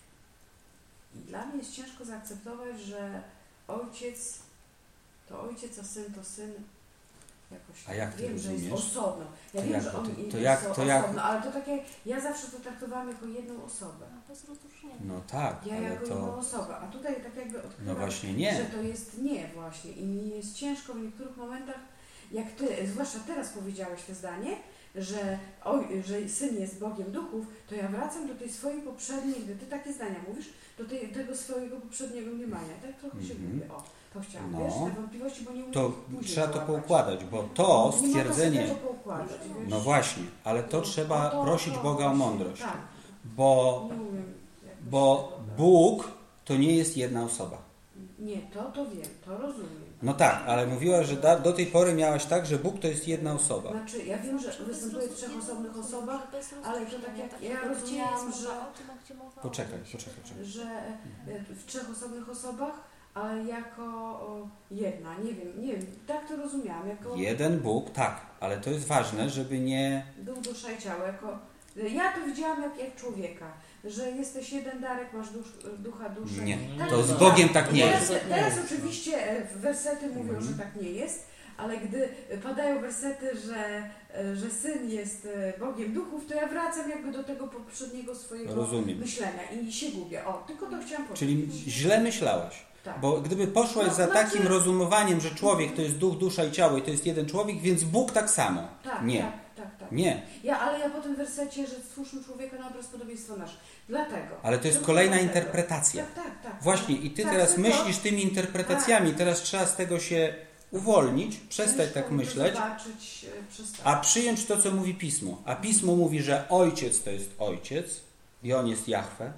I dla mnie jest ciężko zaakceptować, że Ojciec to Ojciec, a Syn to Syn. Jakoś A jak ty wiem, że jest rozumiesz? osobno. Ja To wiem, jak że to- on to jest jak- to osobno, jak- ale to takie, ja zawsze to traktowałam jako jedną osobę. A bez rozróżnienia. no tak, Ja ale jako jedną to... osobę, a tutaj tak jakby odkryłam, No właśnie że nie. to jest nie właśnie i mi jest ciężko w niektórych momentach, jak ty, zwłaszcza teraz powiedziałeś to zdanie, że, oj, że Syn jest Bogiem duchów, to ja wracam do tej swojej poprzedniej, gdy ty takie zdania mówisz, do tej, tego swojego poprzedniego mniemania. Tak trochę się Mhm. gubię. O, to chciałam, No. wiesz, te wątpliwości, bo nie umiem To ich później trzeba to połapać. poukładać, bo to Nie mogę stwierdzenie... sobie tego poukładać, wiesz. No właśnie, ale to O trzeba to- prosić to Boga o właśnie, mądrość. Tak, Bo, nie umiem. jakoś bo tego- Bóg to nie jest jedna osoba. Nie, to to wiem, to rozumiem. No tak, ale mówiłaś, że da, do tej pory miałaś tak, że Bóg to jest jedna osoba. Znaczy, ja wiem, że występuje w trzech osobnych osobach, ale to tak jak ja rozumiałam, że, Poczekaj, poczekaj, poczekaj. że e, w trzech osobnych osobach, ale jako o, jedna, nie wiem, nie wiem, tak to rozumiałam, jako Jeden Bóg, tak, ale to jest ważne, żeby nie... duch, dusza i ciało, jako, ja to widziałam jak, jak człowieka, że jesteś jeden Darek, masz dusz, ducha, duszę. Nie, Tak to z widziałam. Bogiem tak nie teraz, jest. Teraz oczywiście e, wersety mówią, Mhm. że tak nie jest, ale gdy padają wersety, że, e, że Syn jest e, Bogiem duchów, to ja wracam jakby do tego poprzedniego swojego Rozumiem. myślenia i się gubię. O, tylko to chciałam powiedzieć. Czyli źle myślałaś. tak. Bo gdyby poszłaś No, za znaczy- takim rozumowaniem, że człowiek to jest duch, dusza i ciało i to jest jeden człowiek, więc Bóg tak samo. tak, nie. tak, tak, tak. Nie, Ja, ale ja po tym wersecie, że stwórzmy człowieka na obraz podobieństwa nasz. Dlatego. ale to jest Tylko kolejna dlatego. interpretacja. Tak, tak, tak. Właśnie i ty Tak, teraz tylko- myślisz tymi interpretacjami, teraz trzeba z tego się uwolnić, przestać Ciężko tak mi to myśleć, Zobaczyć, e, przestać. a przyjąć to, co mówi Pismo. A Pismo mówi, że Ojciec to jest Ojciec i On jest Jahwe.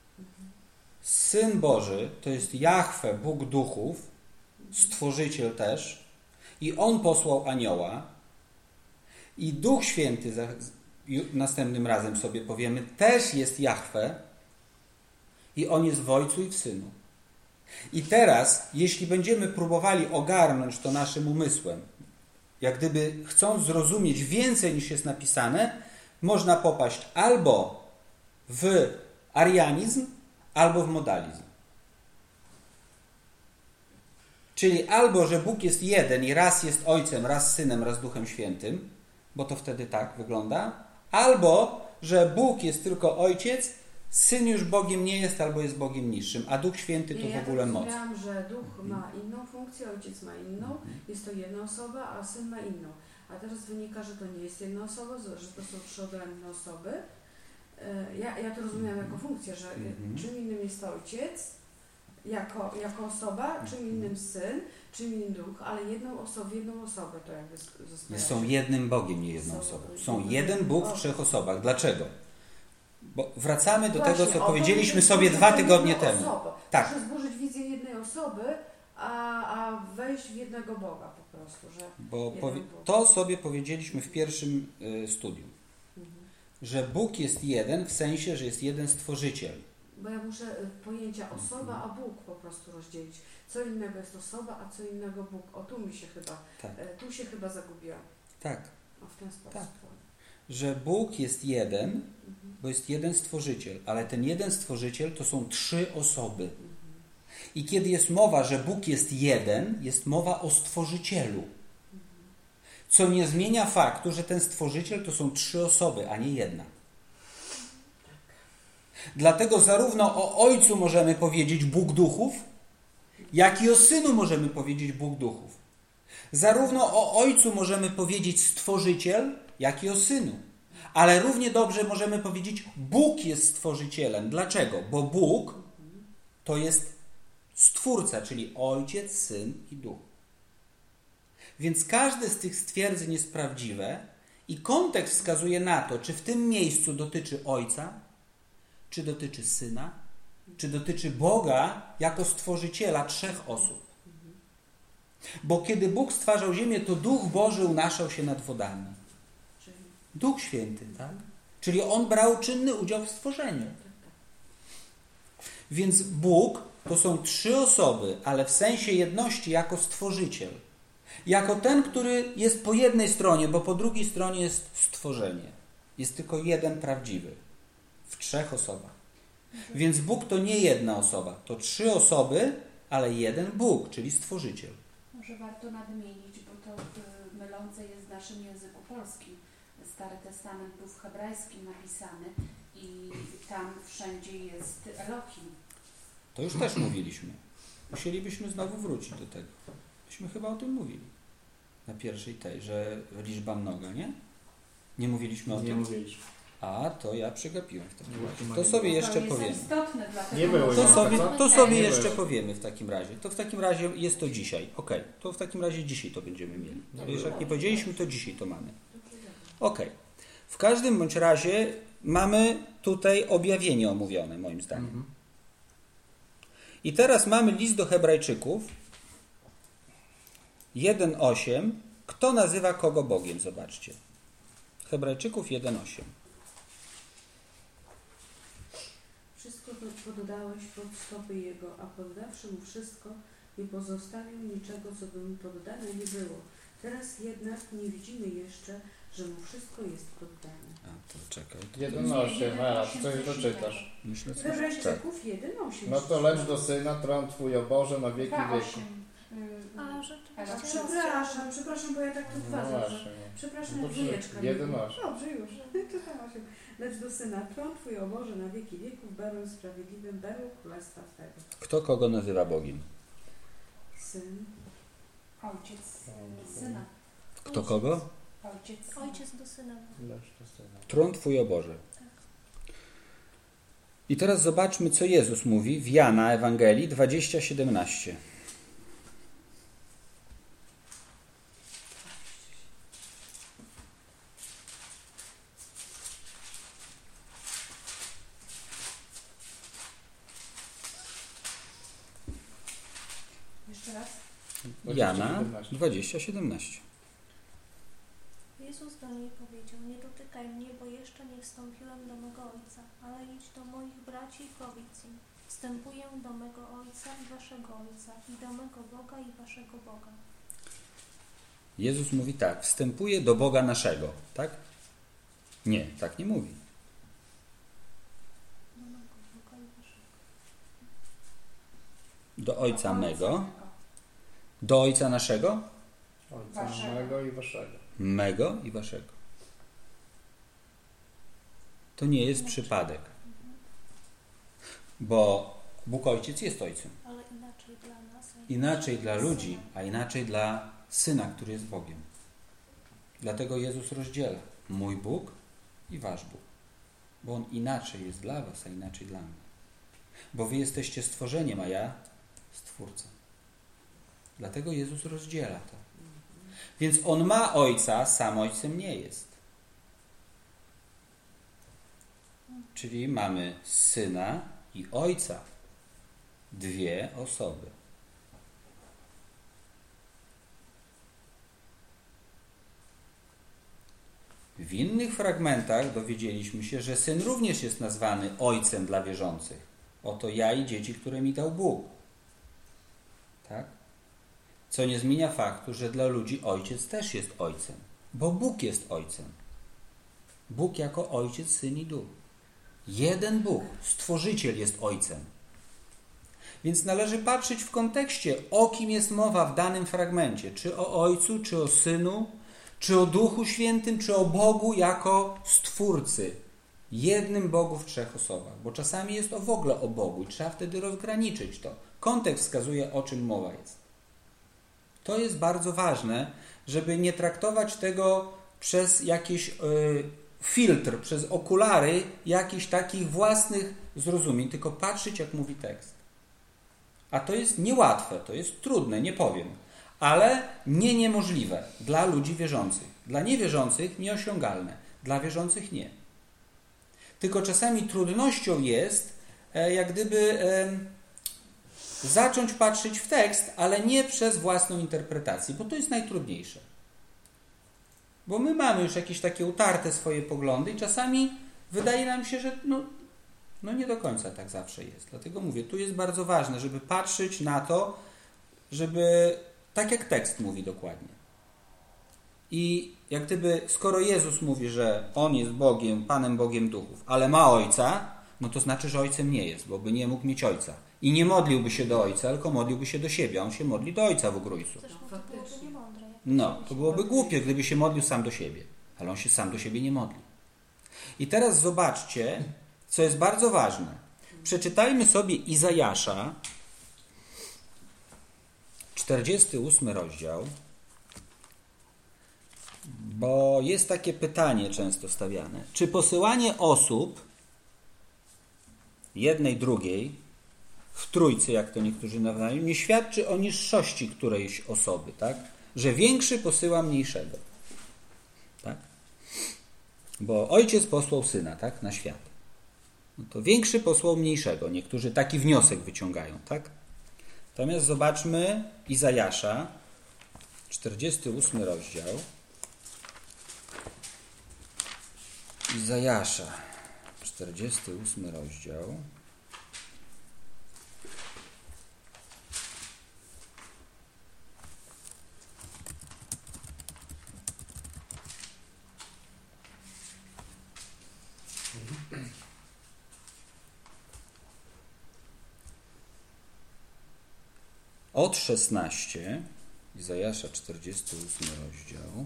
Syn Boży to jest Jahwe, Bóg duchów, Stworzyciel też i On posłał anioła i Duch Święty, za, ju- następnym razem sobie powiemy, też jest Jahwe i On jest w Ojcu i w Synu. I teraz, jeśli będziemy próbowali ogarnąć to naszym umysłem, jak gdyby chcąc zrozumieć więcej niż jest napisane, można popaść albo w arianizm, albo w modalizm. Czyli albo, że Bóg jest jeden i raz jest Ojcem, raz Synem, raz Duchem Świętym, bo to wtedy tak wygląda, albo, że Bóg jest tylko Ojciec, Syn już Bogiem nie jest, albo jest Bogiem niższym, a Duch Święty to Nie, ja w ogóle tak moc. rozumiałam, że duch ma inną funkcję, ojciec ma inną, jest to jedna osoba, a syn ma inną. A teraz wynika, że to nie jest jedna osoba, że to są trzy odrębne osoby. E, Ja, ja to rozumiałam jako funkcję, że Mhm. czym innym jest ojciec jako, jako osoba, czym innym syn, czym innym duch, ale jedną osobę, jedną osobę to jakby z- zostaje. Są jednym Bogiem, nie jedną Są- osobą. Są jeden Bóg w trzech osobach. Dlaczego? Bo wracamy do Właśnie, tego, co o, powiedzieliśmy to jest sobie to, dwa to tygodnie jedna temu. osoba. Tak. Muszę zburzyć wizję jednej osoby, a, a wejść w jednego Boga po prostu, że Bo jeden powie, Bóg. to sobie powiedzieliśmy w pierwszym y, studium, Mhm. że Bóg jest jeden w sensie, że jest jeden stworzyciel. Bo ja muszę y, pojęcia osoba, a Bóg po prostu rozdzielić. Co innego jest osoba, a co innego Bóg. O, tu mi się chyba, Tak. y, tu się chyba zagubiłam. Tak. O, w ten sposób. Tak. Że Bóg jest jeden, Mhm. bo jest jeden stworzyciel, ale ten jeden stworzyciel to są trzy osoby. Mhm. I kiedy jest mowa, że Bóg jest jeden, jest mowa o stworzycielu. Co nie zmienia faktu, że ten stworzyciel to są trzy osoby, a nie jedna. Dlatego zarówno o Ojcu możemy powiedzieć Bóg duchów, jak i o Synu możemy powiedzieć Bóg duchów. Zarówno o Ojcu możemy powiedzieć Stworzyciel, jak i o Synu. Ale równie dobrze możemy powiedzieć Bóg jest Stworzycielem. Dlaczego? Bo Bóg to jest Stwórca, czyli Ojciec, Syn i Duch. Więc każde z tych stwierdzeń jest prawdziwe i kontekst wskazuje na to, czy w tym miejscu dotyczy Ojca, czy dotyczy Syna, czy dotyczy Boga jako Stworzyciela trzech osób. Bo kiedy Bóg stwarzał ziemię, to Duch Boży unaszał się nad wodami. Duch Święty, tak? Czyli On brał czynny udział w stworzeniu. Więc Bóg to są trzy osoby, ale w sensie jedności jako Stworzyciel. Jako ten, który jest po jednej stronie, bo po drugiej stronie jest stworzenie. Jest tylko jeden prawdziwy. W trzech osobach. Więc Bóg to nie jedna osoba. To trzy osoby, ale jeden Bóg, czyli Stworzyciel. Może warto nadmienić, bo to y, mylące jest w naszym języku polskim. Stary Testament był w hebrajskim napisany i tam wszędzie jest Elohim. To już też mówiliśmy. Musielibyśmy znowu wrócić do tego. Myśmy chyba o tym mówili. Na pierwszej tej, że liczba mnoga, nie? Nie mówiliśmy o Nie tym? mówiliśmy. A, to ja przegapiłem w takim Nie, razie. nie To ma- sobie To jeszcze jest powiemy. istotne, dlatego Nie było To jeszcze. sobie, co? to sobie Nie jeszcze było. powiemy w takim razie. To w takim razie jest to dzisiaj. Okej, to w takim razie dzisiaj to będziemy mieli. Wiesz, jak nie powiedzieliśmy, to dzisiaj to mamy. Okej. W każdym bądź razie mamy tutaj objawienie omówione, moim zdaniem. Mhm. I teraz mamy list do Hebrajczyków jeden osiem. Kto nazywa kogo Bogiem? Zobaczcie. Hebrajczyków jeden osiem. Wszystko to poddałeś pod stopy Jego, a poddawszy Mu wszystko, nie pozostawił niczego, co by Mu poddane nie było. Teraz jednak nie widzimy jeszcze, że Mu wszystko jest poddane. A, to czekaj. jeden osiem, a coś doczytasz. Myślę, co Hebrajczyków jeden osiem. No to lecz do Syna, tron Twój o Boże na wieki dwa wieków. osiem. Y, A A, rzeczywiście. Przepraszam, przepraszam, bo ja tak tu No dwa właśnie. zawsze. Przepraszam, No jak dobrze, dwójeczka. jeden nie- osiem. Dobrze, już. To tam osiem. Lecz do Syna, tron Twój o Boże na wieki wieków, berł sprawiedliwym, berł królestwa Twego. Kto kogo nazywa Bogiem? Syn, ojciec y, syna. Kto kogo? Ojciec syna. Ojciec do syna. Lecz do Syna. Tron Twój o Boże. I teraz zobaczmy, co Jezus mówi w Jana Ewangelii dwadzieścia siedemnaście. Jeszcze raz. Jana dwadzieścia siedemnaście. Jezus do niej powiedział: nie dotykaj mnie, bo jeszcze nie wstąpiłem do mego Ojca, ale idź do moich braci i powiedz im: wstępuję do mego Ojca i waszego Ojca, i do mego Boga i waszego Boga. Jezus mówi tak, wstępuje do Boga naszego, tak? Nie, tak nie mówi. Do mego Boga i waszego. Do Ojca mego, mego. do Ojca naszego, Ojca Waszego. mego i waszego. mego i waszego. To nie jest przypadek, bo Bóg Ojciec jest Ojcem. Ale inaczej dla nas. a Inaczej dla ludzi, a inaczej dla Syna, który jest Bogiem. Dlatego Jezus rozdziela mój Bóg i wasz Bóg. Bo On inaczej jest dla was, a inaczej dla mnie. Bo wy jesteście stworzeniem, a ja Stwórcą. Dlatego Jezus rozdziela to. Więc On ma Ojca, sam Ojcem nie jest. Czyli mamy Syna i Ojca. Dwie osoby. W innych fragmentach dowiedzieliśmy się, że Syn również jest nazwany Ojcem dla wierzących. Oto ja i dzieci, które mi dał Bóg. Tak? Co nie zmienia faktu, że dla ludzi Ojciec też jest Ojcem. Bo Bóg jest Ojcem. Bóg jako Ojciec, Syn i Duch. Jeden Bóg, Stworzyciel jest Ojcem. Więc należy patrzeć w kontekście, o kim jest mowa w danym fragmencie. Czy o Ojcu, czy o Synu, czy o Duchu Świętym, czy o Bogu jako Stwórcy. Jednym Bogu w trzech osobach. Bo czasami jest to w ogóle o Bogu i trzeba wtedy rozgraniczyć to. Kontekst wskazuje, o czym mowa jest. To jest bardzo ważne, żeby nie traktować tego przez jakiś y, filtr, przez okulary jakichś takich własnych zrozumień, tylko patrzeć, jak mówi tekst. A to jest niełatwe, to jest trudne, nie powiem, ale nie niemożliwe dla ludzi wierzących. Dla niewierzących nieosiągalne, dla wierzących nie. Tylko czasami trudnością jest e, jak gdyby e, zacząć patrzeć w tekst, ale nie przez własną interpretację, bo to jest najtrudniejsze. Bo my mamy już jakieś takie utarte swoje poglądy i czasami wydaje nam się, że no, no nie do końca tak zawsze jest. Dlatego mówię, tu jest bardzo ważne, żeby patrzeć na to, żeby tak jak tekst mówi dokładnie. I jak gdyby, skoro Jezus mówi, że On jest Bogiem, Panem Bogiem duchów, ale ma Ojca, no to znaczy, że Ojcem nie jest, bo by nie mógł mieć Ojca. I nie modliłby się do Ojca, tylko modliłby się do siebie. On się modli do Ojca w Ugrójcu. Zresztą to byłoby niemądre. jak No, to się byłoby modli. głupie, gdyby się modlił sam do siebie. Ale On się sam do siebie nie modli. I teraz zobaczcie, co jest bardzo ważne. Przeczytajmy sobie Izajasza, czterdziesty ósmy rozdział, bo jest takie pytanie często stawiane. Czy posyłanie osób, jednej, drugiej, w trójcy, jak to niektórzy nazywają, nie świadczy o niższości którejś osoby, tak? Że większy posyła mniejszego. Tak? Bo ojciec posłał syna, tak? Na świat. No to większy posłał mniejszego. Niektórzy taki wniosek wyciągają, tak? Natomiast zobaczmy Izajasza, czterdziesty ósmy rozdział. Izajasza, czterdziesty ósmy rozdział. Od szesnaście, Izajasza czterdziesty ósmy rozdział,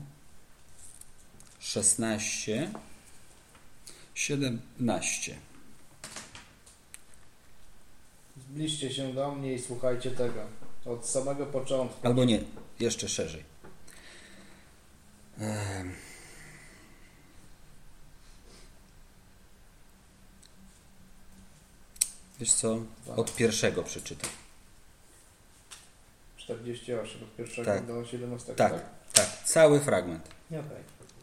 szesnaście, siedemnaście. Zbliżcie się do mnie i słuchajcie tego. Od samego początku. Albo nie, jeszcze szerzej. Ehm. Wiesz co? Od pierwszego przeczytam. czterdzieści osiem, od pierwszego Tak. do siedemnastego. Tak, tak, cały fragment. Nie, okej.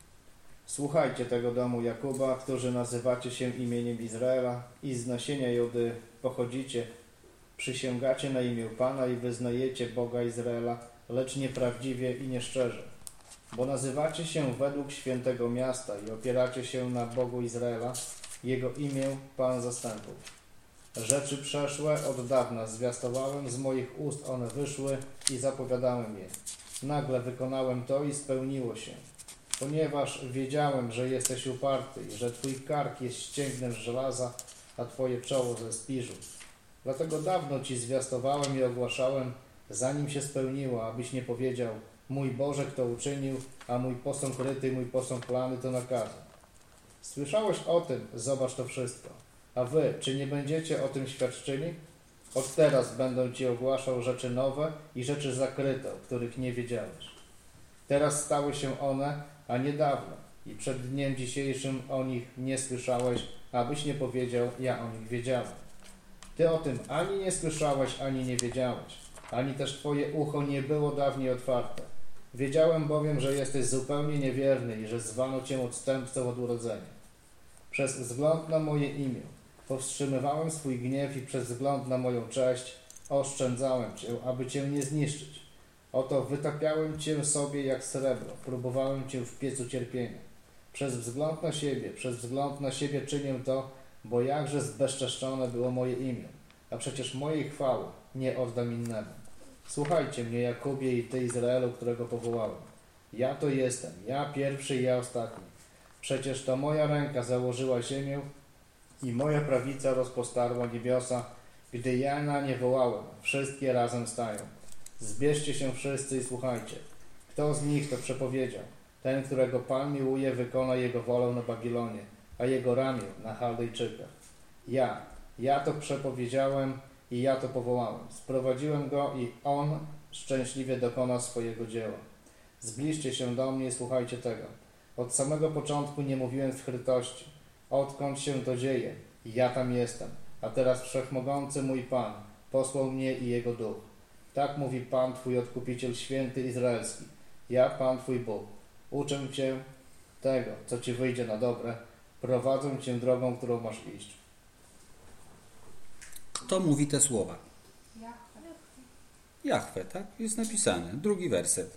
Słuchajcie tego domu Jakuba, którzy nazywacie się imieniem Izraela i z nasienia Judy pochodzicie. Przysięgacie na imię Pana i wyznajecie Boga Izraela, lecz nieprawdziwie i nieszczerze. Bo nazywacie się według świętego miasta i opieracie się na Bogu Izraela, Jego imię Pan zastępów. Rzeczy przeszłe od dawna zwiastowałem, z moich ust one wyszły i zapowiadałem je. Nagle wykonałem to i spełniło się. Ponieważ wiedziałem, że jesteś uparty i że twój kark jest ścięgnem z żelaza, a twoje czoło ze spiżu. Dlatego dawno ci zwiastowałem i ogłaszałem, zanim się spełniło, abyś nie powiedział, mój Boże, kto uczynił, a mój posąg ryty, mój posąg plany to nakazy. Słyszałeś o tym, zobacz to wszystko. A wy, czy nie będziecie o tym świadczyli? Od teraz będę ci ogłaszał rzeczy nowe i rzeczy zakryte, o których nie wiedziałeś. Teraz stały się one, a niedawno, i przed dniem dzisiejszym o nich nie słyszałeś, abyś nie powiedział, ja o nich wiedziałem. Ty o tym ani nie słyszałeś, ani nie wiedziałeś, ani też twoje ucho nie było dawniej otwarte. Wiedziałem bowiem, że jesteś zupełnie niewierny i że zwano cię odstępcą od urodzenia. Przez wzgląd na moje imię powstrzymywałem swój gniew i przez wzgląd na moją cześć oszczędzałem cię, aby cię nie zniszczyć. Oto wytapiałem cię sobie jak srebro, próbowałem cię w piecu cierpienia. Przez wzgląd na siebie, przez wzgląd na siebie czynię to, bo jakże zbezczeszczone było moje imię, a przecież mojej chwały nie oddam innemu. Słuchajcie mnie, Jakubie i ty, Izraelu, którego powołałem. Ja to jestem, ja pierwszy i ja ostatni. Przecież to moja ręka założyła ziemię i moja prawica rozpostarła niebiosa. Gdy ja na nie wołałem, wszystkie razem stają. Zbierzcie się wszyscy i słuchajcie. Kto z nich to przepowiedział? Ten, którego Pan miłuje, wykona jego wolę na Babilonie, a jego ramię na Chaldejczykach. Ja, ja to przepowiedziałem i ja to powołałem. Sprowadziłem go i on szczęśliwie dokona swojego dzieła. Zbliżcie się do mnie i słuchajcie tego. Od samego początku nie mówiłem skrytości. Odkąd się to dzieje? Ja tam jestem. A teraz Wszechmogący mój Pan posłał mnie i Jego Duch. Tak mówi Pan, Twój Odkupiciel Święty Izraelski. Ja, Pan Twój Bóg. Uczę Cię tego, co Ci wyjdzie na dobre. Prowadzę Cię drogą, którą masz iść. Kto mówi te słowa? Jahwe. Jahwe, tak? Jest napisane. Drugi werset.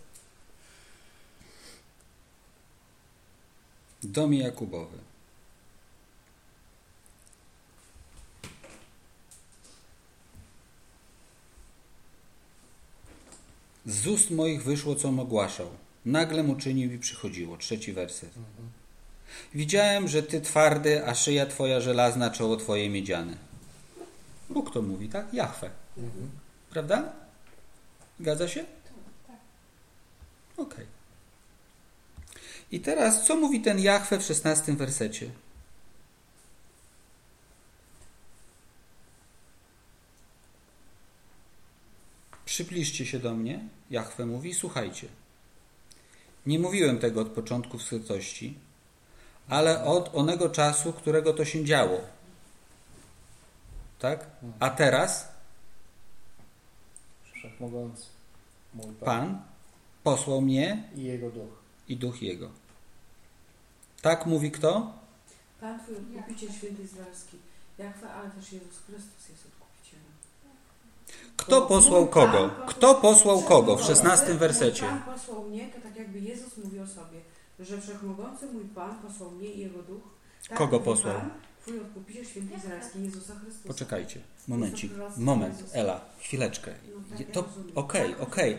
Domie Jakubowy. Z ust moich wyszło, co on ogłaszał. Naglem uczynił i przychodziło. Trzeci werset. Mhm. Widziałem, że ty twardy, a szyja twoja żelazna, czoło twoje miedziane. Bóg to mówi, tak? Jahwe. Mhm. Prawda? Zgadza się? Tak. Okej. I teraz, co mówi ten Jahwe w szesnastym wersecie? Przybliżcie się do mnie, Jahwe mówi, słuchajcie. Nie mówiłem tego od początku w skrytości, ale od onego czasu, którego to się działo. Tak? A teraz Wszechmogący mój Pan, Pan posłał mnie i Jego Duch. i Duch Jego. Tak mówi kto? Pan Twój Odkupiciel Święty Izraelski. Jahwe, ale też Jezus Chrystus jest Odkupicielem. Kto Bo posłał mój kogo? Pan Kto posłał kogo w Wszechmogący, szesnastym wersecie? Mój Pan posłał mnie, to tak jakby Jezus mówi o sobie, że Wszechmogący mój Pan posłał mnie i Jego Duch. Tak Kogo mówi posłał? Pan, Twój Odkupiciel Święty Izraelski, Jezusa Chrystusa. Poczekajcie, momencik, moment, Ela, chwileczkę. No tak, ja To rozumiem. okej, Tak, okej.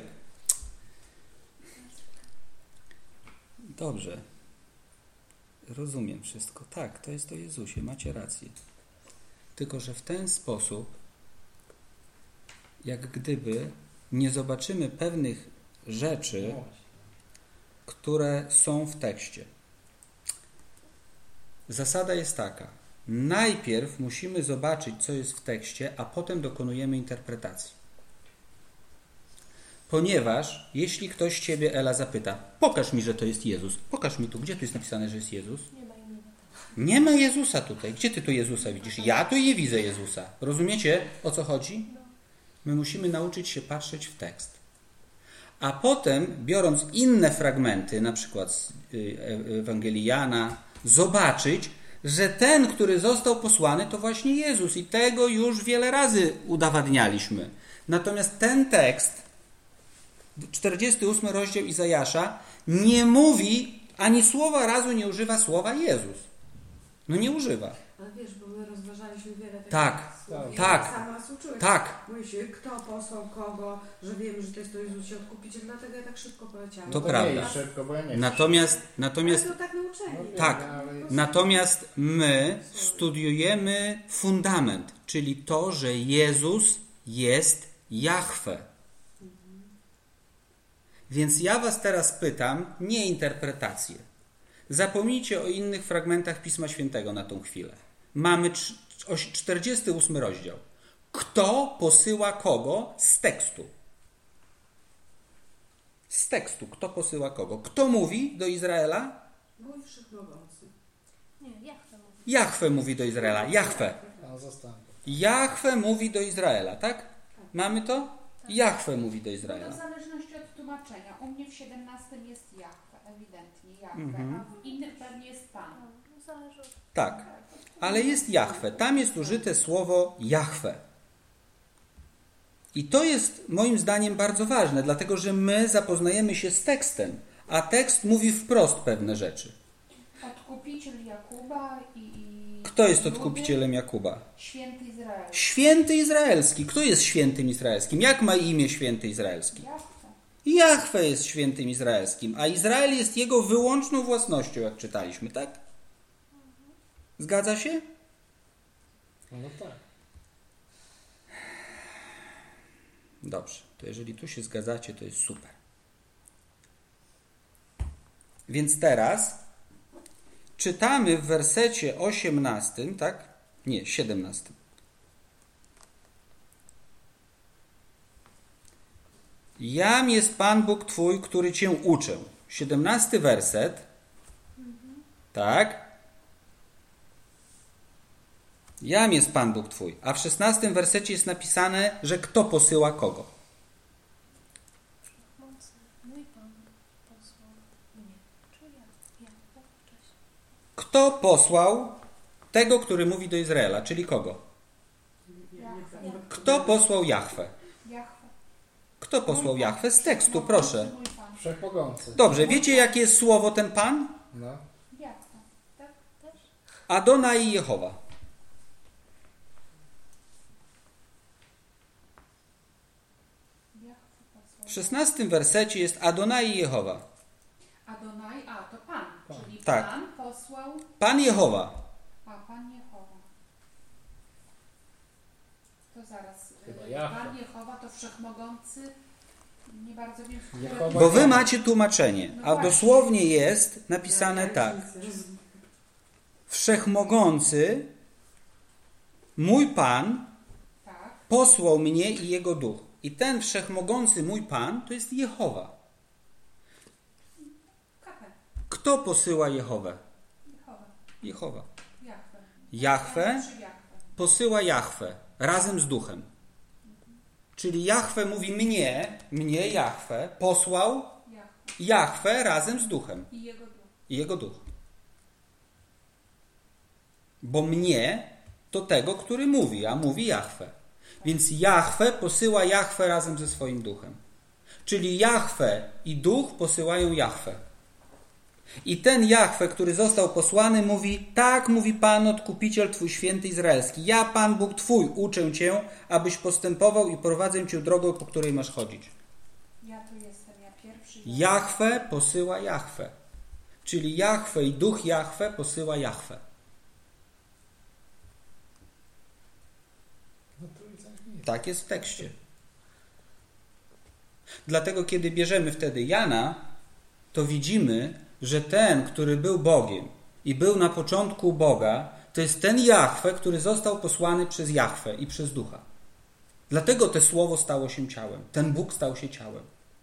Dobrze. Rozumiem wszystko. Tak, to jest o Jezusie, macie rację. Tylko że w ten sposób, jak gdyby nie zobaczymy pewnych rzeczy, No właśnie. które są w tekście. Zasada jest taka. Najpierw musimy zobaczyć, co jest w tekście, a potem dokonujemy interpretacji. Ponieważ jeśli ktoś Ciebie, Ela, zapyta, pokaż mi, że to jest Jezus. Pokaż mi tu, gdzie tu jest napisane, że jest Jezus? Nie ma imienia. Nie ma Jezusa tutaj. Gdzie Ty tu Jezusa widzisz? Ja tu nie widzę Jezusa. Rozumiecie, o co chodzi? My musimy nauczyć się patrzeć w tekst. A potem, biorąc inne fragmenty, na przykład z Ewangelii Jana, zobaczyć, że ten, który został posłany, to właśnie Jezus. I tego już wiele razy udowadnialiśmy. Natomiast ten tekst, czterdziesty ósmy rozdział Izajasza, nie mówi, ani słowa razu nie używa słowa Jezus. No nie używa. Ale wiesz, bo my rozważaliśmy wiele takich Tak, słów i tak, sama nas uczyłeś. Tak, Mówi się, kto posłał kogo, że wiemy, że to jest to Jezus się Odkupiciel, dlatego ja tak szybko poleciałam. To No prawda. Nie, szybko, bo ja nie chcę. natomiast, Ale natomiast, to tak nauczeni. No, tak, ale jest- natomiast my studiujemy fundament, czyli to, że Jezus jest Jahwe. Więc ja was teraz pytam, nie interpretację. Zapomnijcie o innych fragmentach Pisma Świętego na tą chwilę. Mamy czterdziesty ósmy rozdział. Kto posyła kogo z tekstu? Z tekstu. Kto posyła kogo? Kto mówi do Izraela? Mój Wszechmogący. Nie, Jahwe mówi. Jahwe mówi do Izraela. Jahwe. A, zostańmy. Jahwe mówi do Izraela, tak? Mamy to? Jahwe mówi do No to w Izraela. zależności od tłumaczenia. U mnie w siedemnastym jest Jahwe, ewidentnie Jahwe, Mhm. a w innych pewnie jest Pan. No, zależy od... Tak. Ale jest Jahwe. Tam jest użyte słowo Jahwe. I to jest moim zdaniem bardzo ważne, dlatego że my zapoznajemy się z tekstem, a tekst mówi wprost pewne rzeczy. Odkupiciel Jakuba i... Kto jest Judy, odkupicielem Jakuba? Święty Izrael. Święty Izraelski. Kto jest świętym izraelskim? Jak ma imię święty izraelski? Jahwe. Jahwe jest świętym izraelskim, a Izrael jest jego wyłączną własnością, jak czytaliśmy, tak? Zgadza się? No tak. Dobrze, to jeżeli tu się zgadzacie, to jest super. Więc teraz czytamy w wersecie osiemnastym, tak? Nie, siedemnastym. Jam jest Pan Bóg Twój, który Cię uczę. siedemnasty werset. Mhm. Tak? Jam jest Pan Bóg Twój. A w szesnastym wersecie jest napisane, że kto posyła kogo. Mocny. Mój Pan posłał mnie. Czy ja? Ja. Tak, cześć. Kto posłał tego, który mówi do Izraela, czyli kogo? Kto posłał Jahwe? Jahwe. Kto posłał Jahwe? Z tekstu, proszę. Mój Pan. Wszechmogący. Dobrze, wiecie jakie jest słowo ten Pan? No. Jahwe. Tak? Też? Adonai i Jehowa. Jahwe W posłał. szesnastym wersecie jest Adonai i Jehowa. Adonai, a to Pan, Pan. czyli Tak. Pan posłał, Pan Jehowa. a Pan Jehowa. To zaraz. Chyba y, Jahwe. Pan Jehowa to wszechmogący. Nie bardzo wiem, w którym- Jehowa. Bo wy macie tłumaczenie, a dosłownie jest napisane tak. Wszechmogący, mój Pan, Tak. posłał mnie i Jego duch. I ten wszechmogący mój Pan to jest Jehowa. Kapę. Kto posyła Jehowę? Jehowa. Jehowa. Jahwe. Jahwe Czy Jahwe? posyła Jahwe razem z duchem. Czyli Jahwe mówi mnie, mnie Jahwe, posłał Jahwe. Jahwe razem z duchem I jego duch. i jego duch. Bo mnie to tego, który mówi, a mówi Jahwe. Więc Jahwe posyła Jahwe razem ze swoim duchem. Czyli Jahwe i duch posyłają Jahwe. I ten Jahwe, który został posłany, mówi: tak mówi Pan, Odkupiciel Twój święty izraelski. Ja, Pan Bóg Twój, uczę Cię, abyś postępował i prowadzę Cię drogą, po której masz chodzić. Ja tu jestem, ja pierwszy. Jahwe posyła Jahwe. Czyli Jahwe i duch Jahwe posyła Jahwe. No trójca nie. Tak jest w tekście. Dlatego, kiedy bierzemy wtedy Jana, to widzimy, że ten, który był Bogiem i był na początku Boga, to jest ten Jahwe, który został posłany przez Jahwe i przez Ducha. Dlatego to słowo stało się ciałem. Ten Bóg stał się ciałem.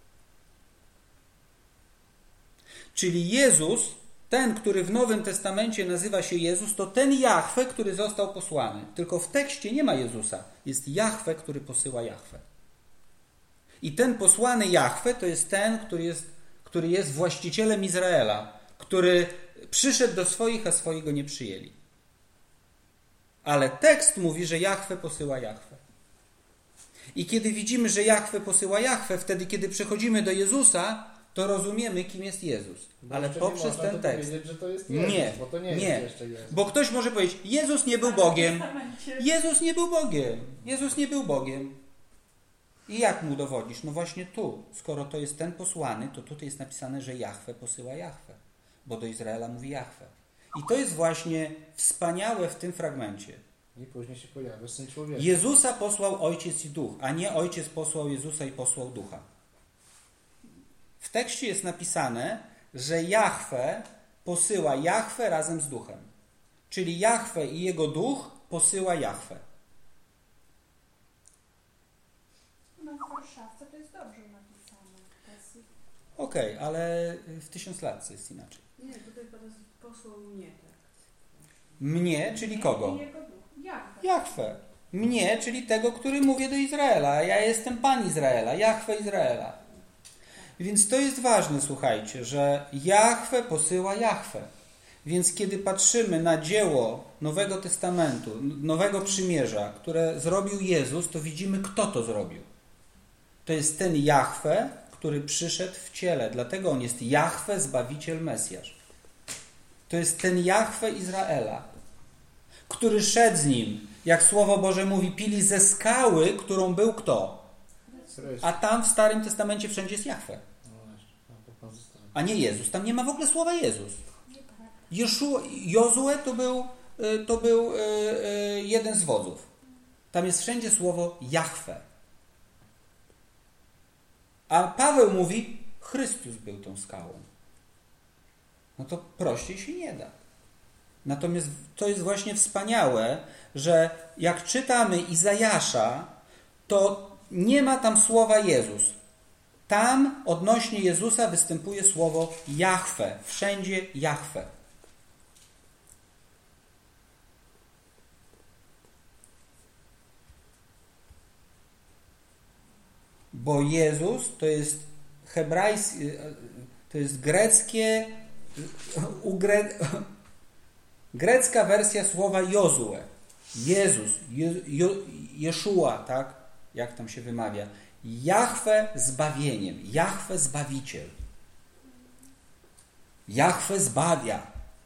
Czyli Jezus, ten, który w Nowym Testamencie nazywa się Jezus, to ten Jahwe, który został posłany. Tylko w tekście nie ma Jezusa. Jest Jahwe, który posyła Jahwe. I ten posłany Jahwe to jest ten, który jest, który jest właścicielem Izraela, który przyszedł do swoich, a swoi go nie przyjęli. Ale tekst mówi, że Jahwe posyła Jahwe. I kiedy widzimy, że Jahwe posyła Jahwe, wtedy kiedy przechodzimy do Jezusa, to rozumiemy, kim jest Jezus. Bo Ale jeszcze poprzez nie można ten tu tekst. powiedzieć, że to jest Jezus, Nie, bo to nie, nie. jest jeszcze Jezus. Bo ktoś może powiedzieć: Jezus nie był Bogiem. Jezus nie był Bogiem. Jezus nie był Bogiem. I jak mu dowodzisz? No właśnie tu. Skoro to jest ten posłany, to tutaj jest napisane, że Jahwe posyła Jahwe. Bo do Izraela mówi Jahwe. I to jest właśnie wspaniałe w tym fragmencie. I później się pojawia Syn Człowieka. Jezusa posłał Ojciec i Duch, a nie Ojciec posłał Jezusa i posłał Ducha. W tekście jest napisane, że Jahwe posyła Jahwe razem z Duchem. Czyli Jahwe i Jego Duch posyła Jahwe. No w Warszawce to jest dobrze napisane. To jest... Okej, okay, ale w tysiąclatce jest inaczej. Nie, tutaj teraz posłał mnie, tak. Mnie, czyli kogo? I jego duch. Jahwe. Jahwe. Mnie, czyli tego, który mówi do Izraela. Ja jestem Pan Izraela, Jahwe Izraela. Więc to jest ważne, słuchajcie, że Jahwe posyła Jahwe. Więc kiedy patrzymy na dzieło Nowego Testamentu, Nowego Przymierza, które zrobił Jezus, to widzimy, kto to zrobił. To jest ten Jahwe, który przyszedł w ciele. Dlatego on jest Jahwe, Zbawiciel, Mesjasz. To jest ten Jahwe Izraela, który szedł z nim, jak Słowo Boże mówi, pili ze skały, którą był kto? Chrystus. A tam w Starym Testamencie wszędzie jest Jahwe, No właśnie, tam to pozostaje. a nie Jezus. Tam nie ma w ogóle słowa Jezus. Nieprawda. Jeszua, Jozue to był, to był jeden z wodzów. Tam jest wszędzie słowo Jahwe. A Paweł mówi, Chrystus był tą skałą. No to prościej się nie da. Natomiast to jest właśnie wspaniałe, że jak czytamy Izajasza, to nie ma tam słowa Jezus. Tam odnośnie Jezusa występuje słowo Jahwe. Wszędzie Jahwe. Bo Jezus to jest hebrajskie, to jest greckie, ugre, grecka wersja słowa Jozue. Jezus, Je, Je, Jeszua, tak? Jak tam się wymawia? Jahwe zbawieniem, Jahwe zbawiciel. Jahwe zbawia.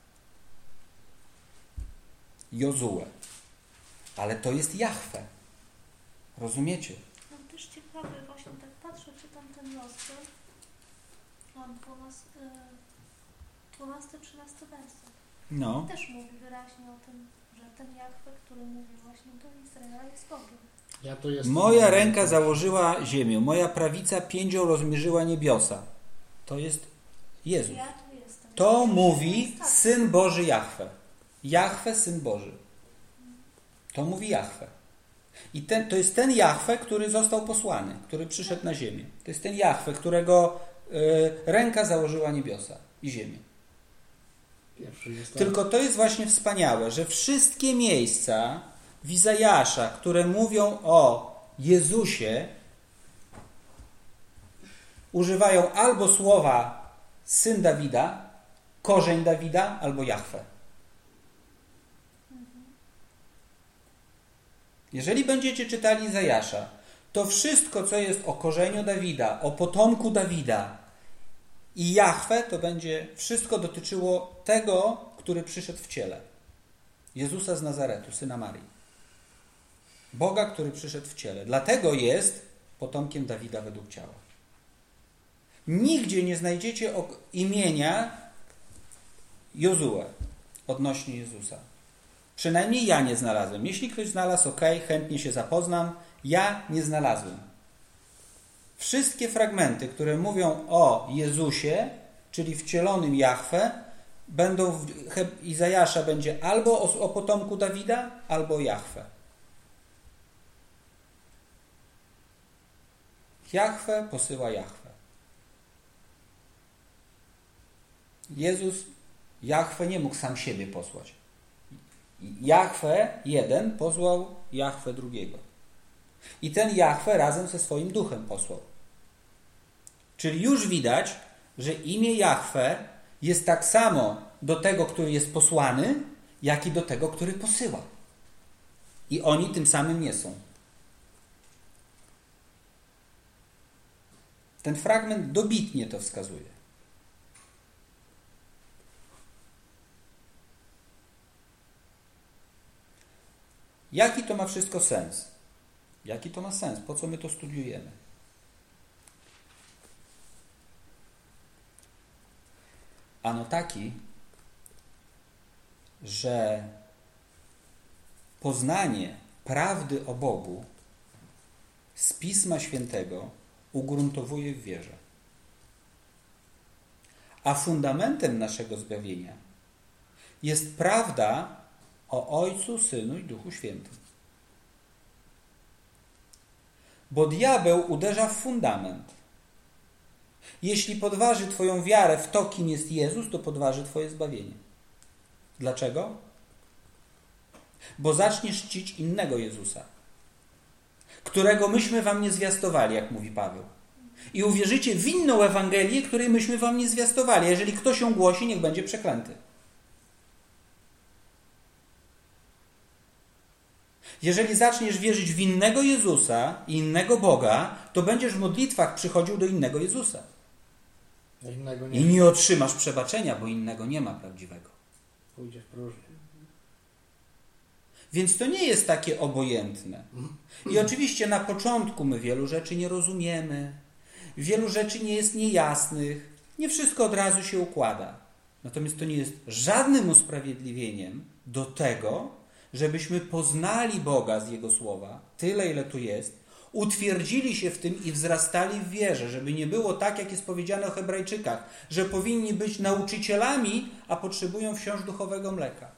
Jozue. Ale to jest Jahwe. Rozumiecie? No też ciekawe, właśnie tak patrzę, czytam ten rozdział. Mam dwunasty trzynasty werset. No. Też mówi wyraźnie o tym, że ten Jahwe, który mówi właśnie do Izraela, jest Bogiem. Ja tu jestem. Moja ręka założyła ziemię, moja prawica piędzią rozmierzyła niebiosa. To jest Jezus. Ja tu jestem. To mówi Syn Boży Jahwe. Jahwe, Syn Boży. To mówi Jahwe. I ten, to jest ten Jahwe, który został posłany, który przyszedł na ziemię. To jest ten Jahwe, którego y, ręka założyła niebiosa i ziemię. Pierwszy jest tam. Tylko to jest właśnie wspaniałe, że wszystkie miejsca w Izajasza, które mówią o Jezusie, używają albo słowa Syn Dawida, korzeń Dawida, albo Jahwe. Jeżeli będziecie czytali Izajasza, to wszystko, co jest o korzeniu Dawida, o potomku Dawida i Jahwe, to będzie wszystko dotyczyło tego, który przyszedł w ciele. Jezusa z Nazaretu, syna Marii. Boga, który przyszedł w ciele. Dlatego jest potomkiem Dawida według ciała. Nigdzie nie znajdziecie imienia Jozue odnośnie Jezusa. Przynajmniej ja nie znalazłem. Jeśli ktoś znalazł, ok, chętnie się zapoznam. Ja nie znalazłem. Wszystkie fragmenty, które mówią o Jezusie, czyli wcielonym Jahwe, będą w Izajasza będzie albo o, o potomku Dawida, albo o Jahwe. Jahwe posyła Jahwe. Jezus, Jahwe nie mógł sam siebie posłać. Jahwe jeden posłał Jahwe drugiego. I ten Jahwe razem ze swoim duchem posłał. Czyli już widać, że imię Jahwe jest tak samo do tego, który jest posłany, jak i do tego, który posyła. I oni tym samym nie są. Ten fragment dobitnie to wskazuje. Jaki to ma wszystko sens? Jaki to ma sens? Po co my to studiujemy? Ano taki, że poznanie prawdy o Bogu z Pisma Świętego ugruntowuje w wierze. A fundamentem naszego zbawienia jest prawda o Ojcu, Synu i Duchu Świętym. Bo diabeł uderza w fundament. Jeśli podważy Twoją wiarę w to, kim jest Jezus, to podważy Twoje zbawienie. Dlaczego? Bo zaczniesz czcić innego Jezusa, którego myśmy wam nie zwiastowali, jak mówi Paweł. I uwierzycie w inną Ewangelię, której myśmy wam nie zwiastowali. Jeżeli ktoś ją głosi, niech będzie przeklęty. Jeżeli zaczniesz wierzyć w innego Jezusa i innego Boga, to będziesz w modlitwach przychodził do innego Jezusa. Innego nie I nie otrzymasz przebaczenia, bo innego nie ma prawdziwego. pójdzie w próżnię. Więc to nie jest takie obojętne. I oczywiście na początku my wielu rzeczy nie rozumiemy, wielu rzeczy nie jest niejasnych, nie wszystko od razu się układa. Natomiast to nie jest żadnym usprawiedliwieniem do tego, żebyśmy poznali Boga z Jego Słowa, tyle ile tu jest, utwierdzili się w tym i wzrastali w wierze, żeby nie było tak, jak jest powiedziane o Hebrajczykach, że powinni być nauczycielami, a potrzebują wciąż duchowego mleka.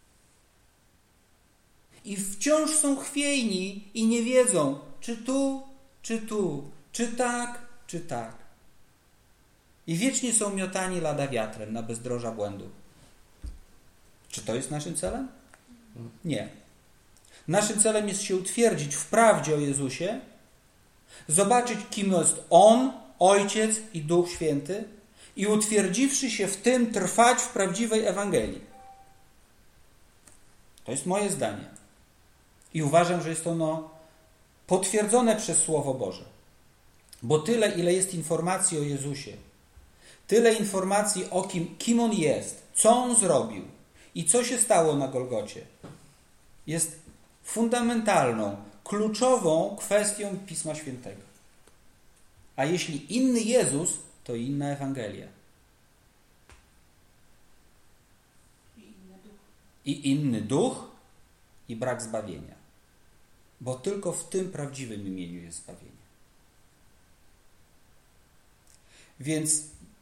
I wciąż są chwiejni i nie wiedzą, czy tu, czy tu, czy tak, czy tak. I wiecznie są miotani lada wiatrem na bezdroża błędu. Czy to jest naszym celem? Nie. Naszym celem jest się utwierdzić w prawdzie o Jezusie, zobaczyć, kim jest On, Ojciec i Duch Święty i utwierdziwszy się w tym, trwać w prawdziwej Ewangelii. To jest moje zdanie. I uważam, że jest ono potwierdzone przez Słowo Boże. Bo tyle, ile jest informacji o Jezusie, tyle informacji o kim, kim On jest, co On zrobił i co się stało na Golgocie, jest fundamentalną, kluczową kwestią Pisma Świętego. A jeśli inny Jezus, to inna Ewangelia. I inny duch. I inny duch i brak zbawienia. Bo tylko w tym prawdziwym imieniu jest zbawienie. Więc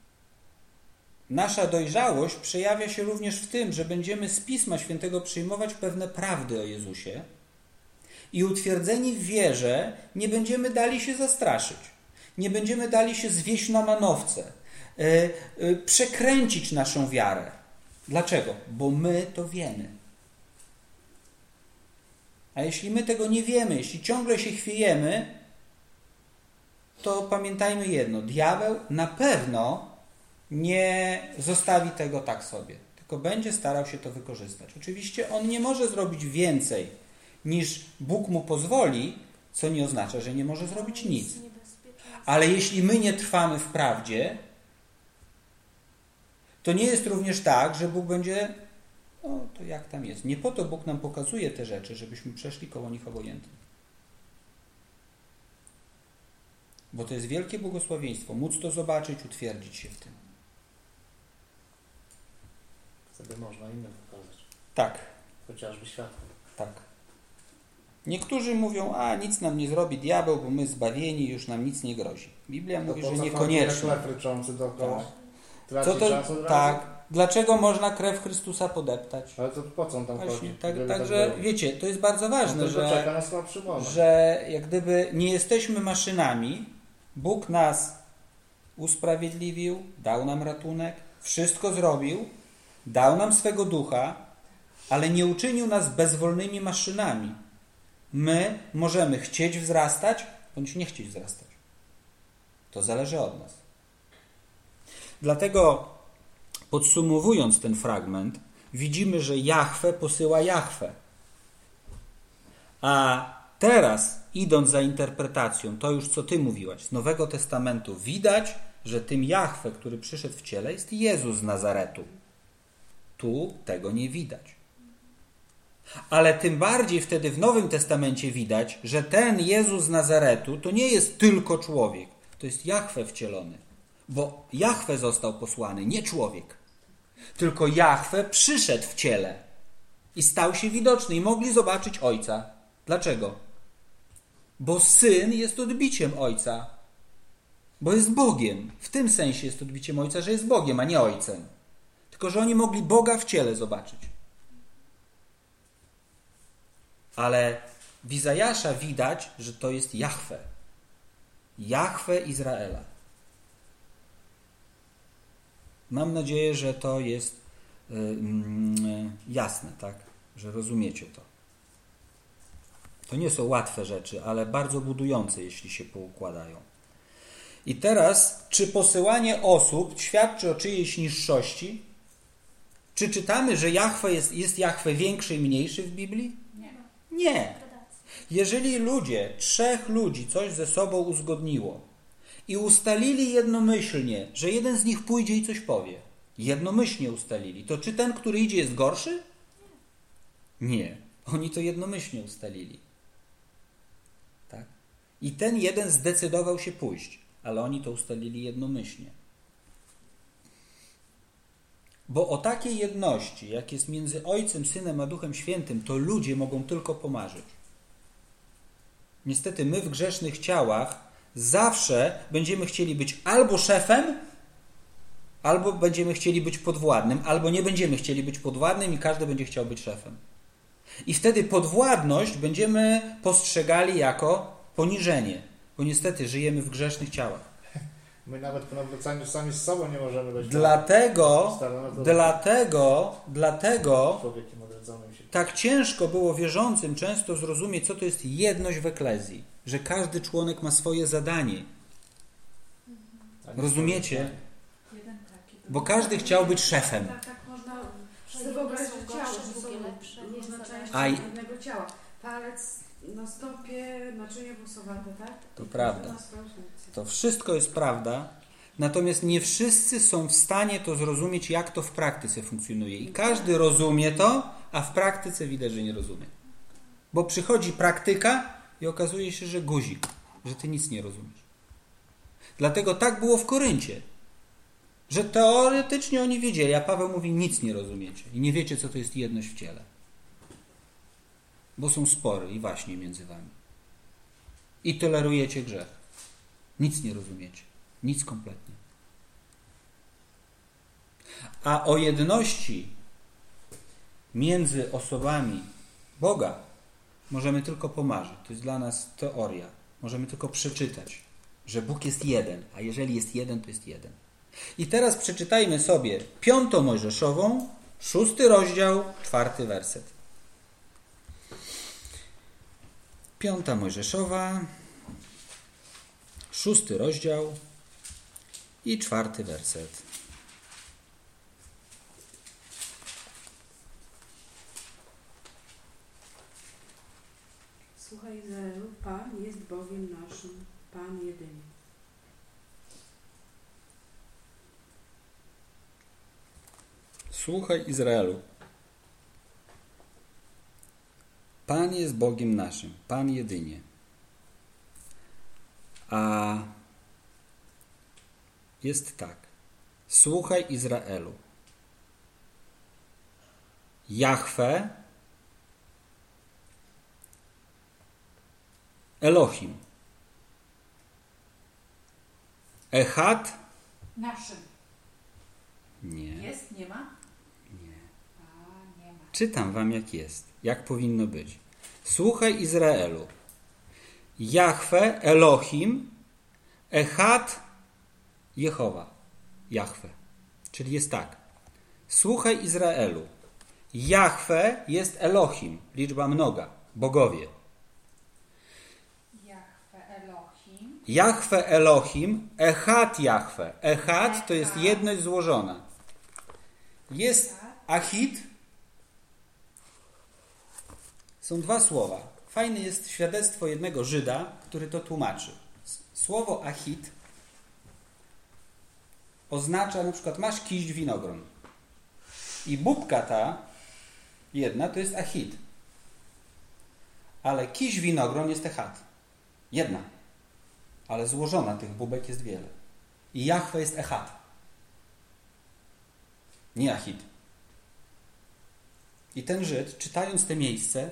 nasza dojrzałość przejawia się również w tym, że będziemy z Pisma Świętego przyjmować pewne prawdy o Jezusie i utwierdzeni w wierze nie będziemy dali się zastraszyć. Nie będziemy dali się zwieść na manowce, yy, yy, przekręcić naszą wiarę. Dlaczego? Bo my to wiemy. A jeśli my tego nie wiemy, jeśli ciągle się chwiejemy, to pamiętajmy jedno. Diabeł na pewno nie zostawi tego tak sobie, tylko będzie starał się to wykorzystać. Oczywiście on nie może zrobić więcej, niż Bóg mu pozwoli, co nie oznacza, że nie może zrobić nic. Ale jeśli my nie trwamy w prawdzie, to nie jest również tak, że Bóg będzie, no to jak tam jest. Nie po to Bóg nam pokazuje te rzeczy, żebyśmy przeszli koło nich obojętnie. Bo to jest wielkie błogosławieństwo, móc to zobaczyć, utwierdzić się w tym. Wtedy można innym pokazać. Tak. Chociażby światło. Tak. Niektórzy mówią, a nic nam nie zrobi diabeł, bo my zbawieni, już nam nic nie grozi. Biblia mówi, że niekoniecznie. Jak lew ryczący dookoła. Tak. Co to, tak. Dlaczego można krew Chrystusa podeptać? Ale to po co on tam Właśnie, chodzi? tak, także tak wiecie, to jest bardzo ważne, to że, czeka na słabszy moment. że jak gdyby nie jesteśmy maszynami, Bóg nas usprawiedliwił, dał nam ratunek, wszystko zrobił, dał nam swego ducha, ale nie uczynił nas bezwolnymi maszynami. My możemy chcieć wzrastać, bądź nie chcieć wzrastać. To zależy od nas. Dlatego podsumowując ten fragment, widzimy, że Jahwe posyła Jahwe. A teraz, idąc za interpretacją, to już co ty mówiłaś, z Nowego Testamentu, widać, że tym Jahwe, który przyszedł w ciele, jest Jezus z Nazaretu. Tu tego nie widać. Ale tym bardziej wtedy w Nowym Testamencie widać, że ten Jezus z Nazaretu to nie jest tylko człowiek, to jest Jahwe wcielony. Bo Jahwe został posłany, nie człowiek. Tylko Jahwe przyszedł w ciele i stał się widoczny i mogli zobaczyć Ojca. Dlaczego? Bo Syn jest odbiciem Ojca. Bo jest Bogiem. W tym sensie jest odbiciem Ojca, że jest Bogiem, a nie Ojcem. Tylko że oni mogli Boga w ciele zobaczyć. Ale w Izajasza widać, że to jest Jahwe. Jahwe Izraela. Mam nadzieję, że to jest yy, yy, jasne, tak? Że rozumiecie to. To nie są łatwe rzeczy, ale bardzo budujące, jeśli się poukładają. I teraz, czy posyłanie osób świadczy o czyjejś niższości? Czy czytamy, że Jahwe jest, jest Jahwe większy i mniejszy w Biblii? Nie. Nie. Jeżeli ludzie, trzech ludzi coś ze sobą uzgodniło i ustalili jednomyślnie, że jeden z nich pójdzie i coś powie, jednomyślnie ustalili, to czy ten, który idzie, jest gorszy? Nie. Oni to jednomyślnie ustalili. Tak? I ten jeden zdecydował się pójść, ale oni to ustalili jednomyślnie. Bo o takiej jedności, jak jest między Ojcem, Synem a Duchem Świętym, to ludzie mogą tylko pomarzyć. Niestety my w grzesznych ciałach zawsze będziemy chcieli być albo szefem, albo będziemy chcieli być podwładnym, albo nie będziemy chcieli być podwładnym i każdy będzie chciał być szefem. I wtedy podwładność będziemy postrzegali jako poniżenie, bo niestety żyjemy w grzesznych ciałach. My nawet po nawróceniu sami z sobą nie możemy być. Dlatego, Staro, no dlatego, dlatego człowiekiem odrodzonym się. tak ciężko było wierzącym często zrozumieć, co to jest jedność w eklezji. Że każdy członek ma swoje zadanie. Rozumiecie? Jeden taki. Bo każdy chciał być szefem. Tak, tak można Że sobie jedne wyobrazić są ciało, gorsze, że są drugie lepsze, nie różne jest części Aj. jednego ciała. Palec na stopie, naczynie włosowate, tak? To I prawda. każdy ma swoją funkcję. To wszystko jest prawda, natomiast nie wszyscy są w stanie to zrozumieć, jak to w praktyce funkcjonuje. I każdy rozumie to, a w praktyce widać, że nie rozumie. Bo przychodzi praktyka i okazuje się, że guzik, że ty nic nie rozumiesz. Dlatego tak było w Koryncie, że teoretycznie oni wiedzieli, a Paweł mówi, nic nie rozumiecie i nie wiecie, co to jest jedność w ciele. Bo są spory i waśnie między wami. I tolerujecie grzech. Nic nie rozumiecie. Nic kompletnie. A o jedności między osobami Boga możemy tylko pomarzyć. To jest dla nas teoria. Możemy tylko przeczytać, że Bóg jest jeden, a jeżeli jest jeden, to jest jeden. I teraz przeczytajmy sobie piątą Mojżeszową, szósty rozdział, czwarty werset. Piąta Mojżeszowa, szósty rozdział i czwarty werset. Słuchaj Izraelu, Pan jest Bogiem naszym, Pan jedyny. Słuchaj Izraelu. Pan jest Bogiem naszym, Pan jedynie. A jest tak. Słuchaj Izraelu. Jahwe, Elohim, Echad, Naszym. nie. Jest? Nie ma? Nie. A, nie ma. Czytam wam jak jest, jak powinno być. Słuchaj Izraelu. Jahwe, Elohim, Echad, Jehowa. Jahwe. Czyli jest tak. Słuchaj Izraelu. Jahwe jest Elohim, liczba mnoga, bogowie. Jahwe Elohim. Jahwe Elohim, Echad Jahwe. Echad to jest jedność złożona. Jest Achid. Są dwa słowa. Fajne jest świadectwo jednego Żyda, który to tłumaczy. Słowo Achid oznacza, na przykład masz kiść winogron. I bubka ta jedna to jest Achid. Ale kiść winogron jest Echad. Jedna. Ale złożona tych bubek jest wiele. I Jahwe jest Echad. Nie Achid. I ten Żyd, czytając te miejsce,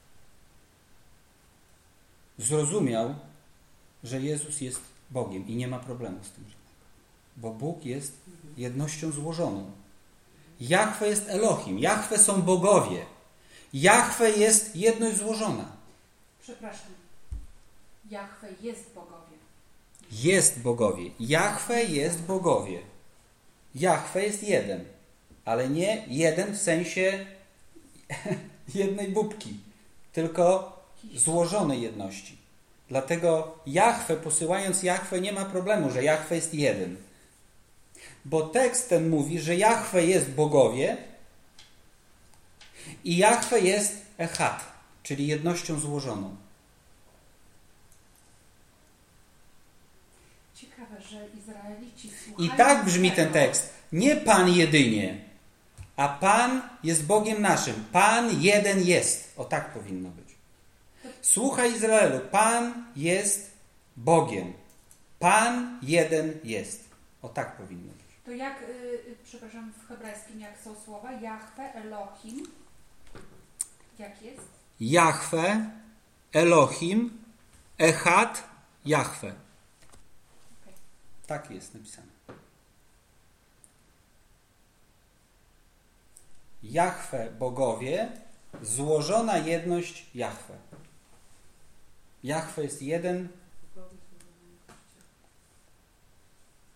zrozumiał, że Jezus jest Bogiem i nie ma problemu z tym. Bo Bóg jest jednością złożoną. Jahwe jest Elohim. Jahwe są bogowie. Jahwe jest jedność złożona. Przepraszam. Jahwe jest bogowie. Jest bogowie. Jahwe jest bogowie. Jahwe jest jeden. Ale nie jeden w sensie jednej bubki. Tylko złożonej jedności. Dlatego Jahwe, posyłając Jahwe, nie ma problemu, że Jahwe jest jeden. Bo tekst ten mówi, że Jahwe jest bogowie i Jahwe jest Echad, czyli jednością złożoną. Ciekawe, że Izraelici słuchają I tak brzmi tego. ten tekst. Nie Pan jedynie, a Pan jest Bogiem naszym. Pan jeden jest. O tak powinno być. Słuchaj Izraelu, Pan jest Bogiem. Pan jeden jest. O tak powinno być. To jak, y, przepraszam, w hebrajskim jak są słowa? Jahwe, Elohim. Jak jest? Jahwe, Elohim, Echad, Jahwe. Okay. Tak jest napisane. Jahwe, bogowie, złożona jedność Jahwe. Jahwe jest jeden.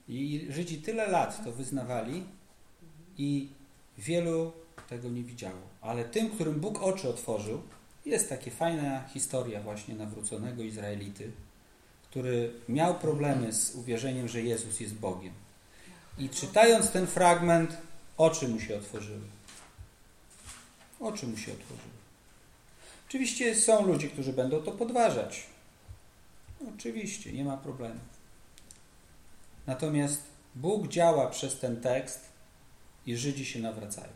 I Żydzi tyle lat to wyznawali i wielu tego nie widziało. Ale tym, którym Bóg oczy otworzył, jest taka fajna historia właśnie nawróconego Izraelity, który miał problemy z uwierzeniem, że Jezus jest Bogiem. I czytając ten fragment, oczy mu się otworzyły. Oczy mu się otworzyły. Oczywiście są ludzie, którzy będą to podważać. Oczywiście, nie ma problemu. Natomiast Bóg działa przez ten tekst i Żydzi się nawracają.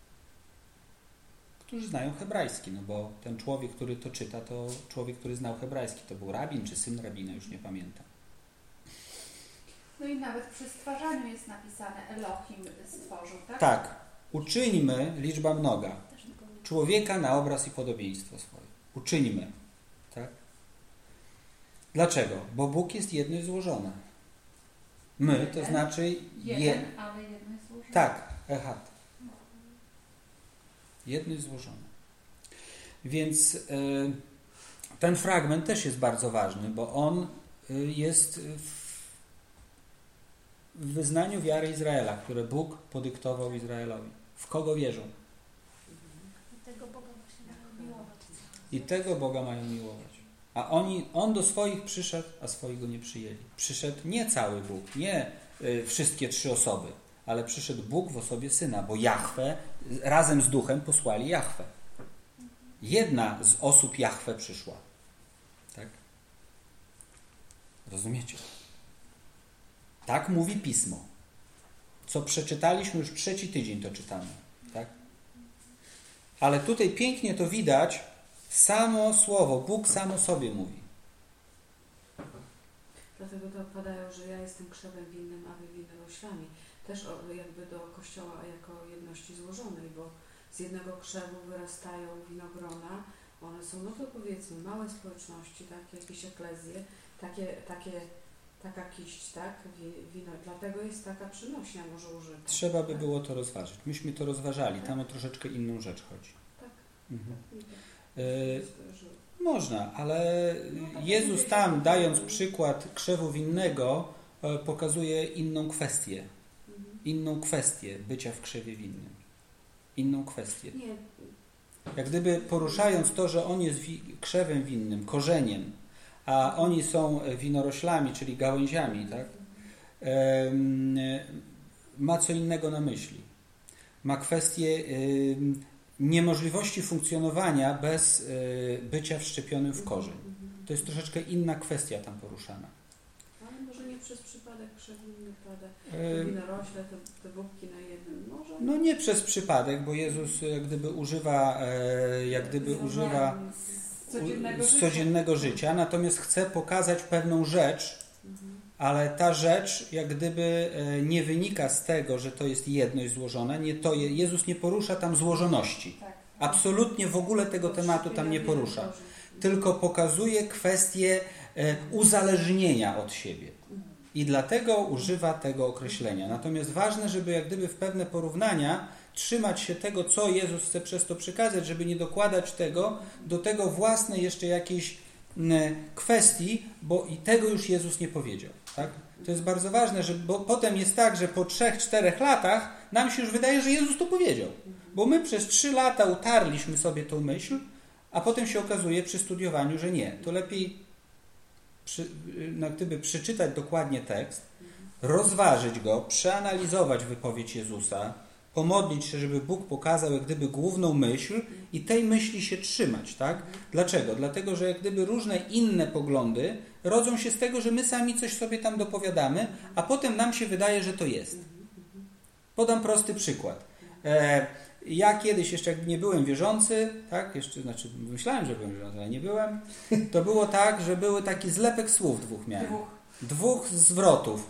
Którzy znają hebrajski, no bo ten człowiek, który to czyta, to człowiek, który znał hebrajski. To był rabin czy syn rabina, już nie pamiętam. No i nawet przy stwarzaniu jest napisane Elohim stworzył, tak? Tak. Uczyńmy, liczba mnoga, człowieka na obraz i podobieństwo swoje. Uczyńmy. Tak? Dlaczego? Bo Bóg jest jedno i złożone. My, to znaczy... Jeden, je... ale jedno jest złożone. Tak, echat. Jedno i złożone. Więc y, ten fragment też jest bardzo ważny, bo on y, jest w, w wyznaniu wiary Izraela, które Bóg podyktował Izraelowi. W kogo wierzą? I tego Boga właśnie mają miłować. I tego Boga mają miłować. A oni, on do swoich przyszedł, a swoich go nie przyjęli. Przyszedł nie cały Bóg, nie y, wszystkie trzy osoby, ale przyszedł Bóg w osobie Syna, bo Jahwe razem z Duchem posłali Jahwe. Jedna z osób Jahwe przyszła. Tak? Rozumiecie? Tak mówi Pismo. Co przeczytaliśmy już trzeci tydzień, to czytamy. Tak? Ale tutaj pięknie to widać, samo słowo, Bóg samo sobie mówi. Dlatego to padają, że ja jestem krzewem winnym, a wy winoroślami. Też o, jakby do Kościoła jako jedności złożonej, bo z jednego krzewu wyrastają winogrona. One są, no to powiedzmy, małe społeczności, tak, jakieś eklezje, takie, takie, taka kiść, tak, wino. Dlatego jest taka przynośnia może użyta. Trzeba by było to rozważyć. Myśmy to rozważali. Tam o troszeczkę inną rzecz chodzi. Tak. Mhm. Tak. Y- można, ale Jezus tam, dając przykład krzewu winnego, pokazuje inną kwestię. Inną kwestię bycia w krzewie winnym. Inną kwestię. Nie. Jak gdyby poruszając to, że on jest wi- krzewem winnym, korzeniem, a oni są winoroślami, czyli gałęziami, tak? Ehm, ma co innego na myśli. Ma kwestię ehm, niemożliwości funkcjonowania bez e, bycia wszczepionym w korzeń. To jest troszeczkę inna kwestia tam poruszana. Ale może nie przez przypadek krzew winny pada. E, Winorośle, te, te bóbki na jednym. Może? No nie przez przypadek, bo Jezus jak gdyby używa, e, jak gdyby używa z codziennego, z życia. codziennego życia, natomiast chce pokazać pewną rzecz, Mhm. ale ta rzecz jak gdyby e, nie wynika z tego, że to jest jedność złożone. Nie, to je, Jezus nie porusza tam złożoności. Tak. Absolutnie w ogóle tego tematu tam nie porusza. Tylko pokazuje kwestię e, uzależnienia od siebie. I dlatego używa tego określenia. Natomiast ważne, żeby jak gdyby w pewne porównania trzymać się tego, co Jezus chce przez to przekazać, żeby nie dokładać tego do tego własnej jeszcze jakiejś m, kwestii, bo i tego już Jezus nie powiedział. Tak? To jest bardzo ważne, że, bo potem jest tak, że po trzech, czterech latach nam się już wydaje, że Jezus to powiedział. Bo my przez trzy lata utarliśmy sobie tą myśl, a potem się okazuje przy studiowaniu, że nie. To lepiej przy, no, gdyby przeczytać dokładnie tekst, rozważyć go, przeanalizować wypowiedź Jezusa, pomodlić się, żeby Bóg pokazał jak gdyby główną myśl i tej myśli się trzymać. Tak? Dlaczego? Dlatego, że jak gdyby różne inne poglądy rodzą się z tego, że my sami coś sobie tam dopowiadamy, a potem nam się wydaje, że to jest. Podam prosty przykład. E, Ja kiedyś, jeszcze jak nie byłem wierzący, tak, jeszcze, znaczy myślałem, że byłem wierzący, ale nie byłem, to było tak, że były taki zlepek słów dwóch miałem. Dwóch. Dwóch zwrotów.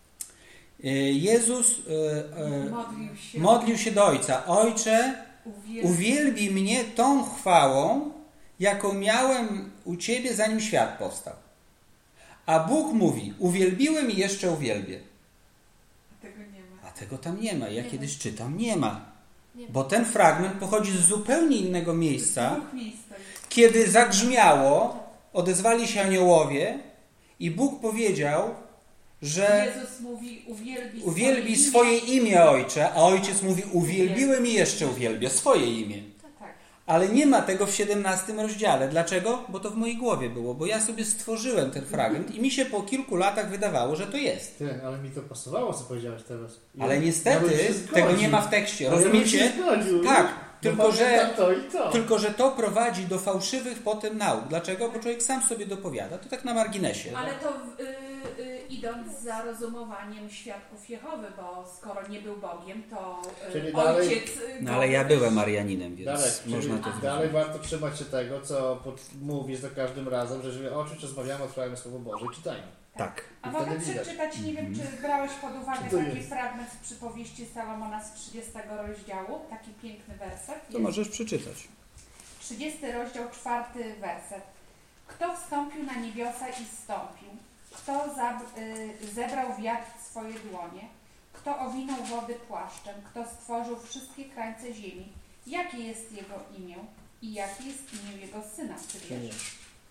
Jezus Modlił się. modlił się do Ojca. Ojcze, Uwielbi. uwielbij mnie tą chwałą, jaką miałem u Ciebie, zanim świat powstał. A Bóg mówi, uwielbiłem i jeszcze uwielbię. Tego nie ma. A tego tam nie ma. Ja Nie kiedyś czytam, nie ma. Nie. Bo ten fragment pochodzi z zupełnie innego miejsca. Dwóch miejsc to jest. Kiedy zagrzmiało, odezwali się aniołowie i Bóg powiedział, że Jezus mówi, uwielbi, uwielbi swoje swoje imię, Ojcze, a Ojciec mówi, uwielbiłem i jeszcze uwielbię swoje imię. Tak. Ale nie ma tego w siedemnastym rozdziale. Dlaczego? Bo to w mojej głowie było, bo ja sobie stworzyłem ten fragment i mi się po kilku latach wydawało, że to jest. Ty, ale mi to pasowało, co powiedziałeś teraz. Ja, Ale ja niestety bym się tego zgodził. nie ma w tekście. Ale ja bym się Rozumiecie? zgodził, Tak, no tylko że, to i to. tylko że to prowadzi do fałszywych potem nauk. Dlaczego? Bo człowiek sam sobie dopowiada. To tak na marginesie. Ale to y, y, idąc za rozumowaniem świadków Jehowy, bo skoro nie był Bogiem, to y, Czyli dalej- ojciec... y, No ale ja go też- byłem Marianinem, więc Dalej, można czyli to zrozumieć. dalej warto trzymać się tego, co pod, mówisz za każdym razem, że jeżeli o czymś rozmawiamy, otwieramy Słowo Boże i czytajmy. Tak. A I mogę wtedy widać. przeczytać, nie wiem, Mhm. czy brałeś pod uwagę Co to taki jest? fragment z przypowieści Salomona z trzydziestego rozdziału, taki piękny werset. To możesz przeczytać. trzydziesty rozdział, czwarty werset. Kto wstąpił na niebiosa i zstąpił? Kto zab- y, zebrał wiatr w swoje dłonie? Kto owinął wody płaszczem? Kto stworzył wszystkie krańce ziemi? Jakie jest jego imię? I jakie jest imię jego syna? Czy wiesz?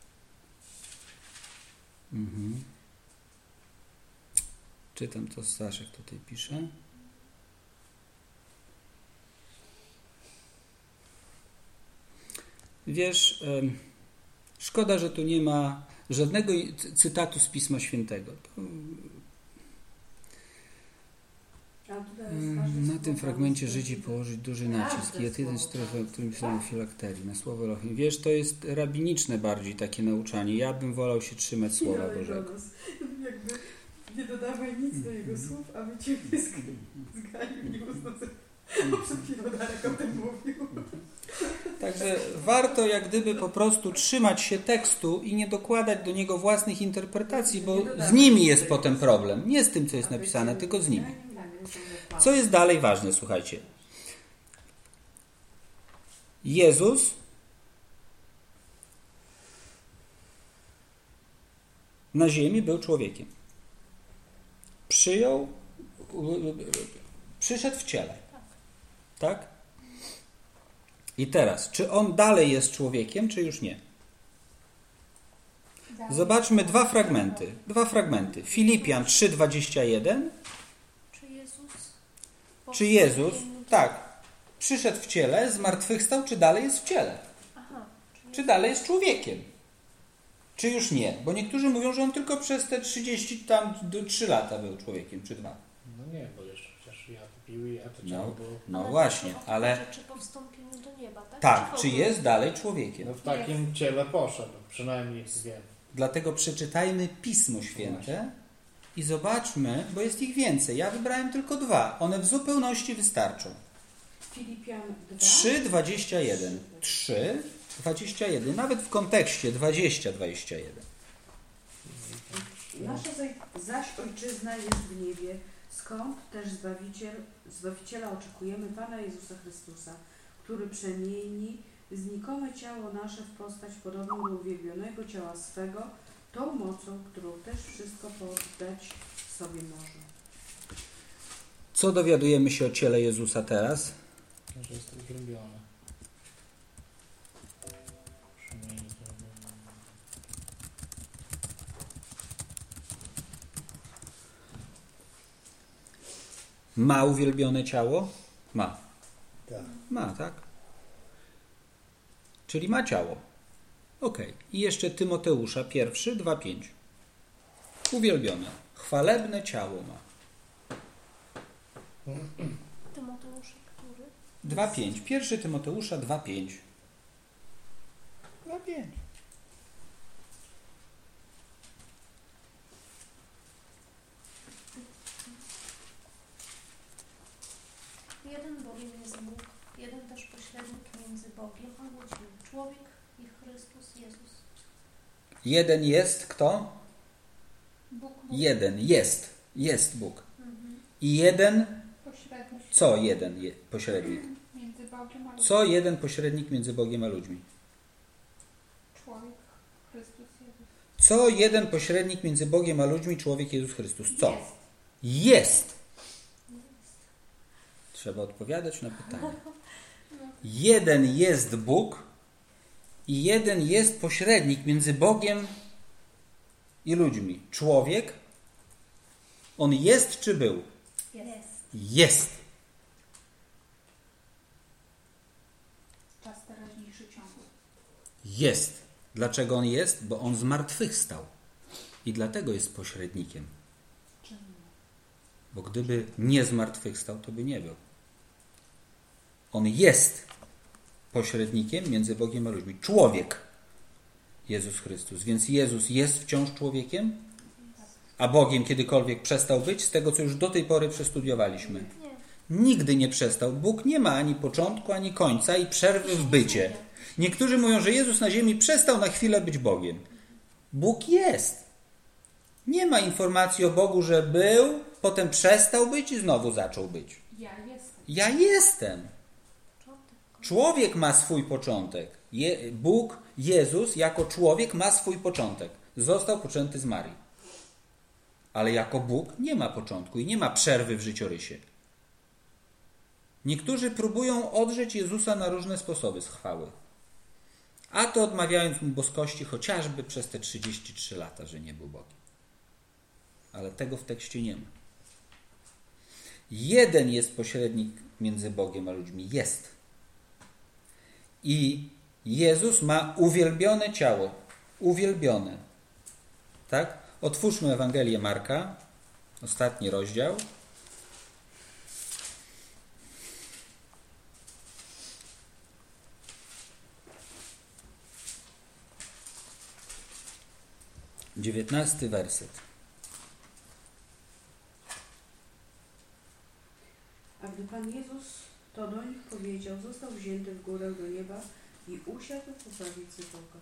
Mhm. Czytam to, Staszek tutaj pisze. Wiesz, em, szkoda, że tu nie ma żadnego cy- cytatu z Pisma Świętego. To, A tutaj jest mm, ważne na słowo, tym fragmencie jest Żydzi to- położyć duży Każde nacisk. Jest jeden z słowo, których, tak. którym pisano filakterii, na słowo Elohim. Wiesz, to jest rabiniczne bardziej takie nauczanie. Ja bym wolał się trzymać Słowa Ale Bożego. Jonas, Jakby nie dodawaj nic do jego słów, a my cię nie zganił, nie uznał, że przed chwilą Darek o tym mówił. Także warto jak gdyby po prostu trzymać się tekstu i nie dokładać do niego własnych interpretacji, bo z nimi jest potem problem. Nie z tym, co jest napisane, tylko z nimi. Co jest dalej ważne, słuchajcie. Jezus na ziemi był człowiekiem. Przyjął, przyszedł w ciele. Tak? I teraz, czy on dalej jest człowiekiem, czy już nie? Zobaczmy dwa fragmenty. Dwa fragmenty. Filipian trzy dwadzieścia jeden. Czy Jezus? Czy Jezus, tak, przyszedł w ciele, zmartwychwstał, czy dalej jest w ciele? Aha. Czy dalej jest człowiekiem? Czy już nie? Bo niektórzy mówią, że on tylko przez te trzydzieści, tam do trzy lata był człowiekiem, czy dwa. No nie, bo jeszcze przecież ja to pił i ja to No, ciało było. no Ale właśnie, to ale Czy po wstąpieniu do nieba, tak? tak, w czy ogóle? jest dalej człowiekiem? No w takim ciele poszedł, przynajmniej wiem. Dlatego przeczytajmy Pismo Święte i zobaczmy, bo jest ich więcej. Ja wybrałem tylko dwa. One w zupełności wystarczą. Filipian dwa. trzy dwadzieścia jeden. trzy dwadzieścia jeden. Nawet w kontekście dwadzieścia dwadzieścia jeden. Nasza zaś- zaś ojczyzna jest w niebie, skąd też Zbawiciel, Zbawiciela oczekujemy, Pana Jezusa Chrystusa, który przemieni znikome ciało nasze w postać podobną do uwielbionego ciała swego, tą mocą, którą też wszystko poddać sobie może. Co dowiadujemy się o ciele Jezusa teraz? Że jest uwielbiony. Przynajmniej to- Ma uwielbione ciało? Ma. Tak. Ma, tak? Czyli ma ciało. Ok. I jeszcze Tymoteusza, pierwszy, dwa pięć. Uwielbione. Chwalebne ciało ma. Tymoteusz, który? dwa pięć. Pierwszy Tymoteusza, dwa pięć. dwa pięć. Jeden bowiem jest Bóg, jeden też pośrednik między Bogiem a ludźmi, człowiek i Chrystus Jezus. Jeden jest kto? Bóg Bóg. Jeden jest. Jest Bóg. Mhm. I jeden, Pośrednik co jeden je, pośrednik? między Bogiem a ludźmi. Co jeden pośrednik między Bogiem a ludźmi? Człowiek, Chrystus Jezus. Co jeden pośrednik między Bogiem a ludźmi, człowiek Jezus Chrystus? Co? Jest. Jest. Trzeba odpowiadać na pytanie. Jeden jest Bóg i jeden jest pośrednik między Bogiem i ludźmi. Człowiek On jest czy był? Jest. Jest. Czas teraźniejszy ciągły. Jest. Dlaczego on jest? Bo on zmartwychwstał. I dlatego jest pośrednikiem. Czym? Bo gdyby nie zmartwychwstał, to by nie był. On jest pośrednikiem między Bogiem a ludźmi. Człowiek. Jezus Chrystus. Więc Jezus jest wciąż człowiekiem? A Bogiem kiedykolwiek przestał być? Z tego, co już do tej pory przestudiowaliśmy. Nie. Nigdy nie przestał. Bóg nie ma ani początku, ani końca i przerwy w bycie. Niektórzy mówią, że Jezus na ziemi przestał na chwilę być Bogiem. Bóg jest. Nie ma informacji o Bogu, że był, potem przestał być i znowu zaczął być. Ja jestem. Ja jestem. Człowiek ma swój początek. Je, Bóg, Jezus jako człowiek ma swój początek. Został poczęty z Marii. Ale jako Bóg nie ma początku i nie ma przerwy w życiorysie. Niektórzy próbują odrzeć Jezusa na różne sposoby z chwały. A to odmawiając mu boskości chociażby przez te trzydzieści trzy lata, że nie był Bogiem. Ale tego w tekście nie ma. Jeden jest pośrednik między Bogiem a ludźmi. Jest. I Jezus ma uwielbione ciało. Uwielbione. Tak? Otwórzmy Ewangelię Marka. Ostatni rozdział. Dziewiętnasty werset. A gdy Pan Jezus to do nich powiedział, został wzięty w górę do nieba i usiadł po prawicy Boga.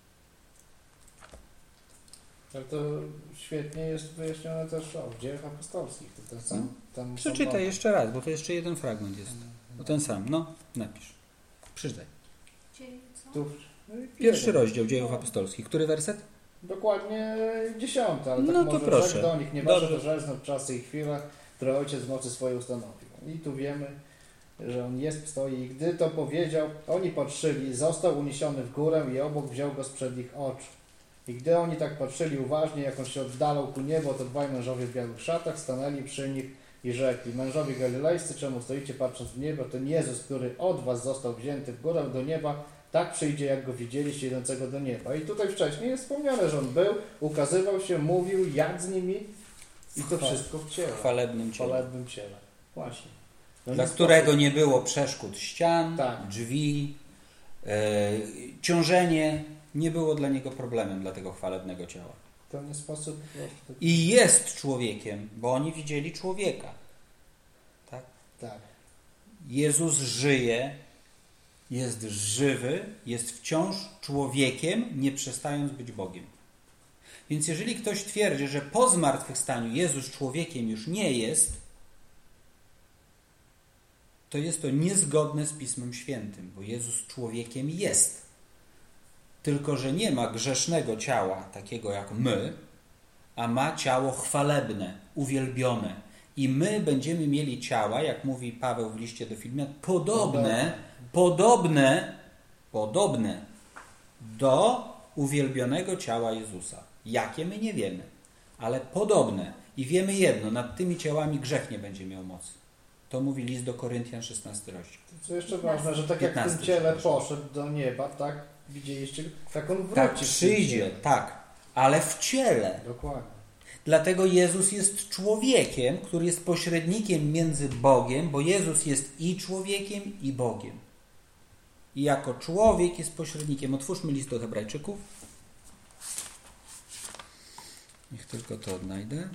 Ale to świetnie jest wyjaśnione też o, w Dziejach Apostolskich. To ten sam, tam Przeczytaj są- jeszcze raz, bo to jeszcze jeden fragment jest. No ten sam. No, napisz. Przeczytaj. Dzieje co? Tu, no i Pierwszy jeden. rozdział Dziejów Apostolskich. Który werset? Dokładnie dziesiąty, ale tak No to może proszę. rzekł do nich, nie Dobrze. wasze to rzeznąć czasy i chwile, które Ojciec w mocy swojej ustanowił. I tu wiemy, że On jest, stoi i gdy to powiedział, oni patrzyli, został uniesiony w górę i obok wziął go sprzed ich oczu. I gdy oni tak patrzyli uważnie, jak On się oddalał ku niebu, to dwaj mężowie w białych szatach stanęli przy nich i rzekli: mężowie galilejscy, czemu stoicie patrząc w niebo? Ten Jezus, który od was został wzięty w górę do nieba, tak przyjdzie, jak Go widzieliście idącego do nieba. I tutaj wcześniej jest wspomniane, że On był, ukazywał się, mówił, jadł z nimi i to Chwal- wszystko w ciele. W chwalebnym W ciele. chwalebnym ciele. Właśnie. No Dla nie którego sposób- nie było przeszkód ścian, Tak. drzwi, e, ciążenie. Nie było dla niego problemem, dla tego chwalebnego ciała. To nie sposób po prostu. I jest człowiekiem, bo oni widzieli człowieka. Tak? Tak. Jezus żyje, jest żywy, jest wciąż człowiekiem, nie przestając być Bogiem. Więc jeżeli ktoś twierdzi, że po zmartwychwstaniu Jezus człowiekiem już nie jest, to jest to niezgodne z Pismem Świętym, bo Jezus człowiekiem jest. Tylko że nie ma grzesznego ciała, takiego jak my, a ma ciało chwalebne, uwielbione. I my będziemy mieli ciała, jak mówi Paweł w liście do Filipian, podobne, podobne, podobne do uwielbionego ciała Jezusa. Jakie my nie wiemy, ale podobne. I wiemy jedno, nad tymi ciałami grzech nie będzie miał mocy. To mówi list do Koryntian, szesnasty rozdział. Co jeszcze ważne, że tak jak w tym piętnasty, ciele przepraszam. poszedł do nieba, tak widzieliście, tak On wróci. Tak, w tym przyjdzie, ciele. tak, ale w ciele. Dokładnie. Dlatego Jezus jest człowiekiem, który jest pośrednikiem między Bogiem, bo Jezus jest i człowiekiem, i Bogiem. I jako człowiek jest pośrednikiem. Otwórzmy list do Hebrajczyków. Niech tylko to odnajdę.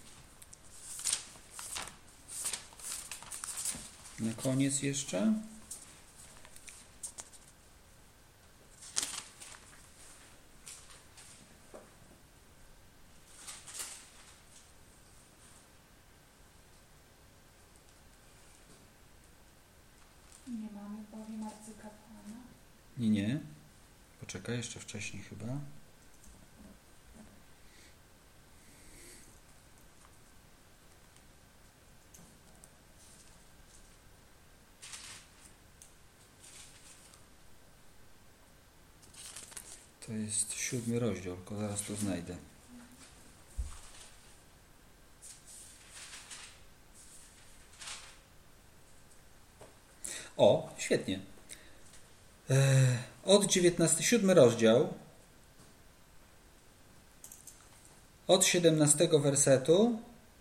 Na koniec jeszcze. Nie mamy bowiem arcykapłana. Nie, nie. Poczekaj, jeszcze wcześniej chyba. To jest siódmy rozdział, tylko zaraz to znajdę. O, świetnie. Od dziewiętnastego, siódmy rozdział, od siedemnastego wersetu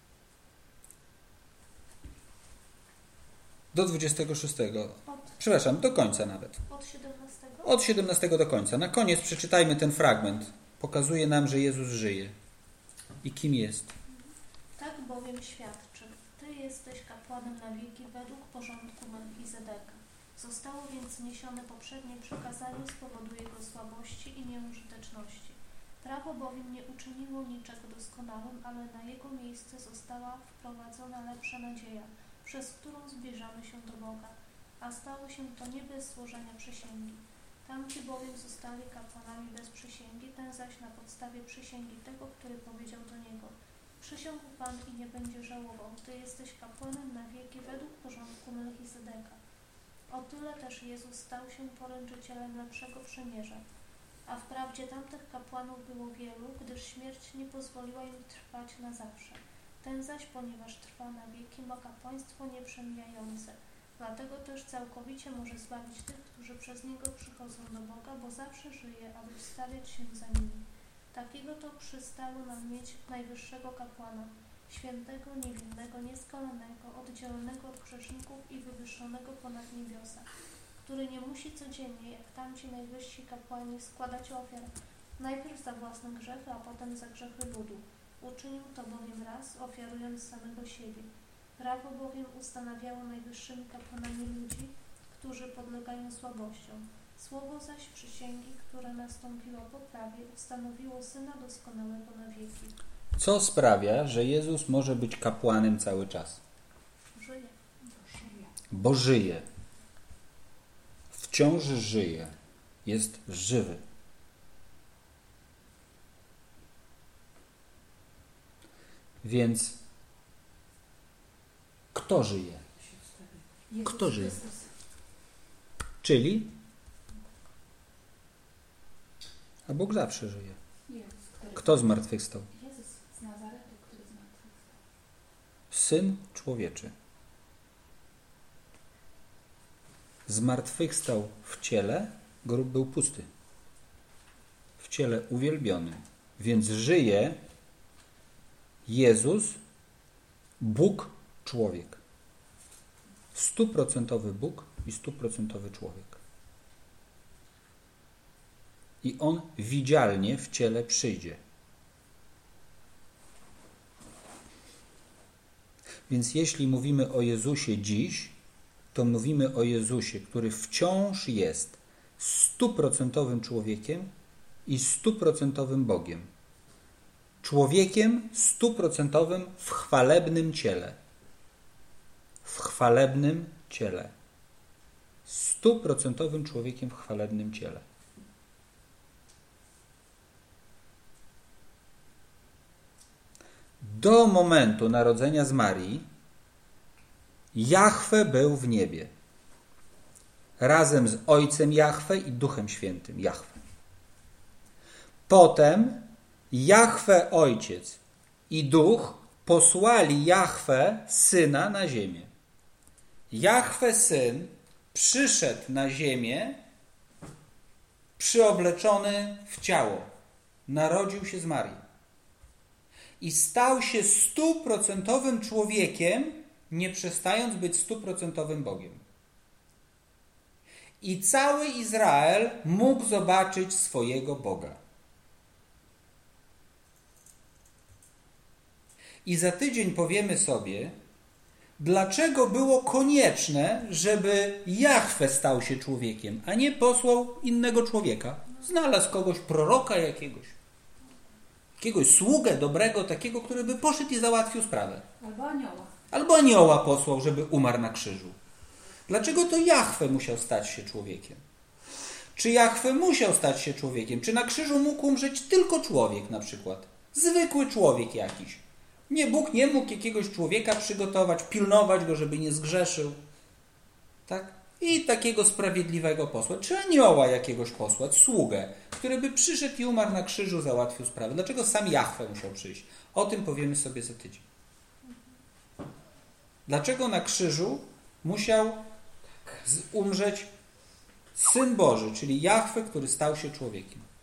do dwudziestego szóstego. Od, Przepraszam, do końca nawet. od siedemnastego? Od siedemnastego do końca. Na koniec przeczytajmy ten fragment. Pokazuje nam, że Jezus żyje. I kim jest. Tak bowiem świadczy. Ty jesteś kapłanem na wieki według porządku Melchizedeka. Zostało więc zniesione poprzednie przykazanie z powodu jego słabości i nieużyteczności. Prawo bowiem nie uczyniło niczego doskonałym, ale na jego miejsce została wprowadzona lepsza nadzieja, przez którą zbliżamy się do Boga. A stało się to nie bez złożenia przysięgi. Tamci bowiem zostali kapłanami bez przysięgi, ten zaś na podstawie przysięgi tego, który powiedział do niego: przysiągł Pan i nie będzie żałował, Ty jesteś kapłanem na wieki według porządku Melchizedeka. O tyle też Jezus stał się poręczycielem lepszego przymierza. A wprawdzie tamtych kapłanów było wielu, gdyż śmierć nie pozwoliła im trwać na zawsze. Ten zaś, ponieważ trwa na wieki, ma kapłaństwo nieprzemijające. Dlatego też całkowicie może zbawić tych, którzy przez Niego przychodzą do Boga, bo zawsze żyje, aby wstawiać się za nimi. Takiego to przystało nam mieć najwyższego kapłana, świętego, niewinnego, nieskalanego, oddzielonego od grzeszników i wywyższonego ponad niebiosa, który nie musi codziennie, jak tamci najwyżsi kapłani, składać ofiar, najpierw za własne grzechy, a potem za grzechy ludu. Uczynił to bowiem raz, ofiarując samego siebie. Prawo bowiem ustanawiało najwyższymi kapłanami ludzi, którzy podlegają słabościom. Słowo zaś przysięgi, które nastąpiło po prawie, ustanowiło Syna doskonałego na wieki. Co sprawia, że Jezus może być kapłanem cały czas? Żyje. Bo żyje. Wciąż żyje. Jest żywy. Więc kto żyje? Kto żyje? Czyli? A Bóg zawsze żyje. Kto zmartwychwstał? Jezus z Nazaretu, który zmartwychwstał. Syn człowieczy. Zmartwychwstał w ciele, grób był pusty. W ciele uwielbionym. Więc żyje Jezus, Bóg, człowiek. Stuprocentowy Bóg i stuprocentowy człowiek. I On widzialnie w ciele przyjdzie. Więc jeśli mówimy o Jezusie dziś, to mówimy o Jezusie, który wciąż jest stuprocentowym człowiekiem i stuprocentowym Bogiem. Człowiekiem stuprocentowym w chwalebnym ciele. W chwalebnym ciele. Stuprocentowym człowiekiem w chwalebnym ciele. Do momentu narodzenia z Marii Jahwe był w niebie. Razem z Ojcem Jahwe i Duchem Świętym Jahwe. Potem Jahwe Ojciec i Duch posłali Jahwe Syna na ziemię. Jahwe Syn przyszedł na ziemię przyobleczony w ciało. Narodził się z Marii. I stał się stuprocentowym człowiekiem, nie przestając być stuprocentowym Bogiem. I cały Izrael mógł zobaczyć swojego Boga. I za tydzień powiemy sobie, dlaczego było konieczne, żeby Jahwe stał się człowiekiem, a nie posłał innego człowieka. Znalazł kogoś, proroka jakiegoś. Jakiegoś sługę dobrego, takiego, który by poszedł i załatwił sprawę. Albo anioła. Albo anioła posłał, żeby umarł na krzyżu. Dlaczego to Jahwe musiał stać się człowiekiem? Czy Jahwe musiał stać się człowiekiem? Czy na krzyżu mógł umrzeć tylko człowiek na przykład? Zwykły człowiek jakiś. Nie, Bóg nie mógł jakiegoś człowieka przygotować, pilnować go, żeby nie zgrzeszył. Tak? I takiego sprawiedliwego posła, czy anioła jakiegoś posłać, sługę, który by przyszedł i umarł na krzyżu, załatwił sprawę. Dlaczego sam Jahwe musiał przyjść? O tym powiemy sobie za tydzień. Dlaczego na krzyżu musiał umrzeć Syn Boży, czyli Jahwe, który stał się człowiekiem.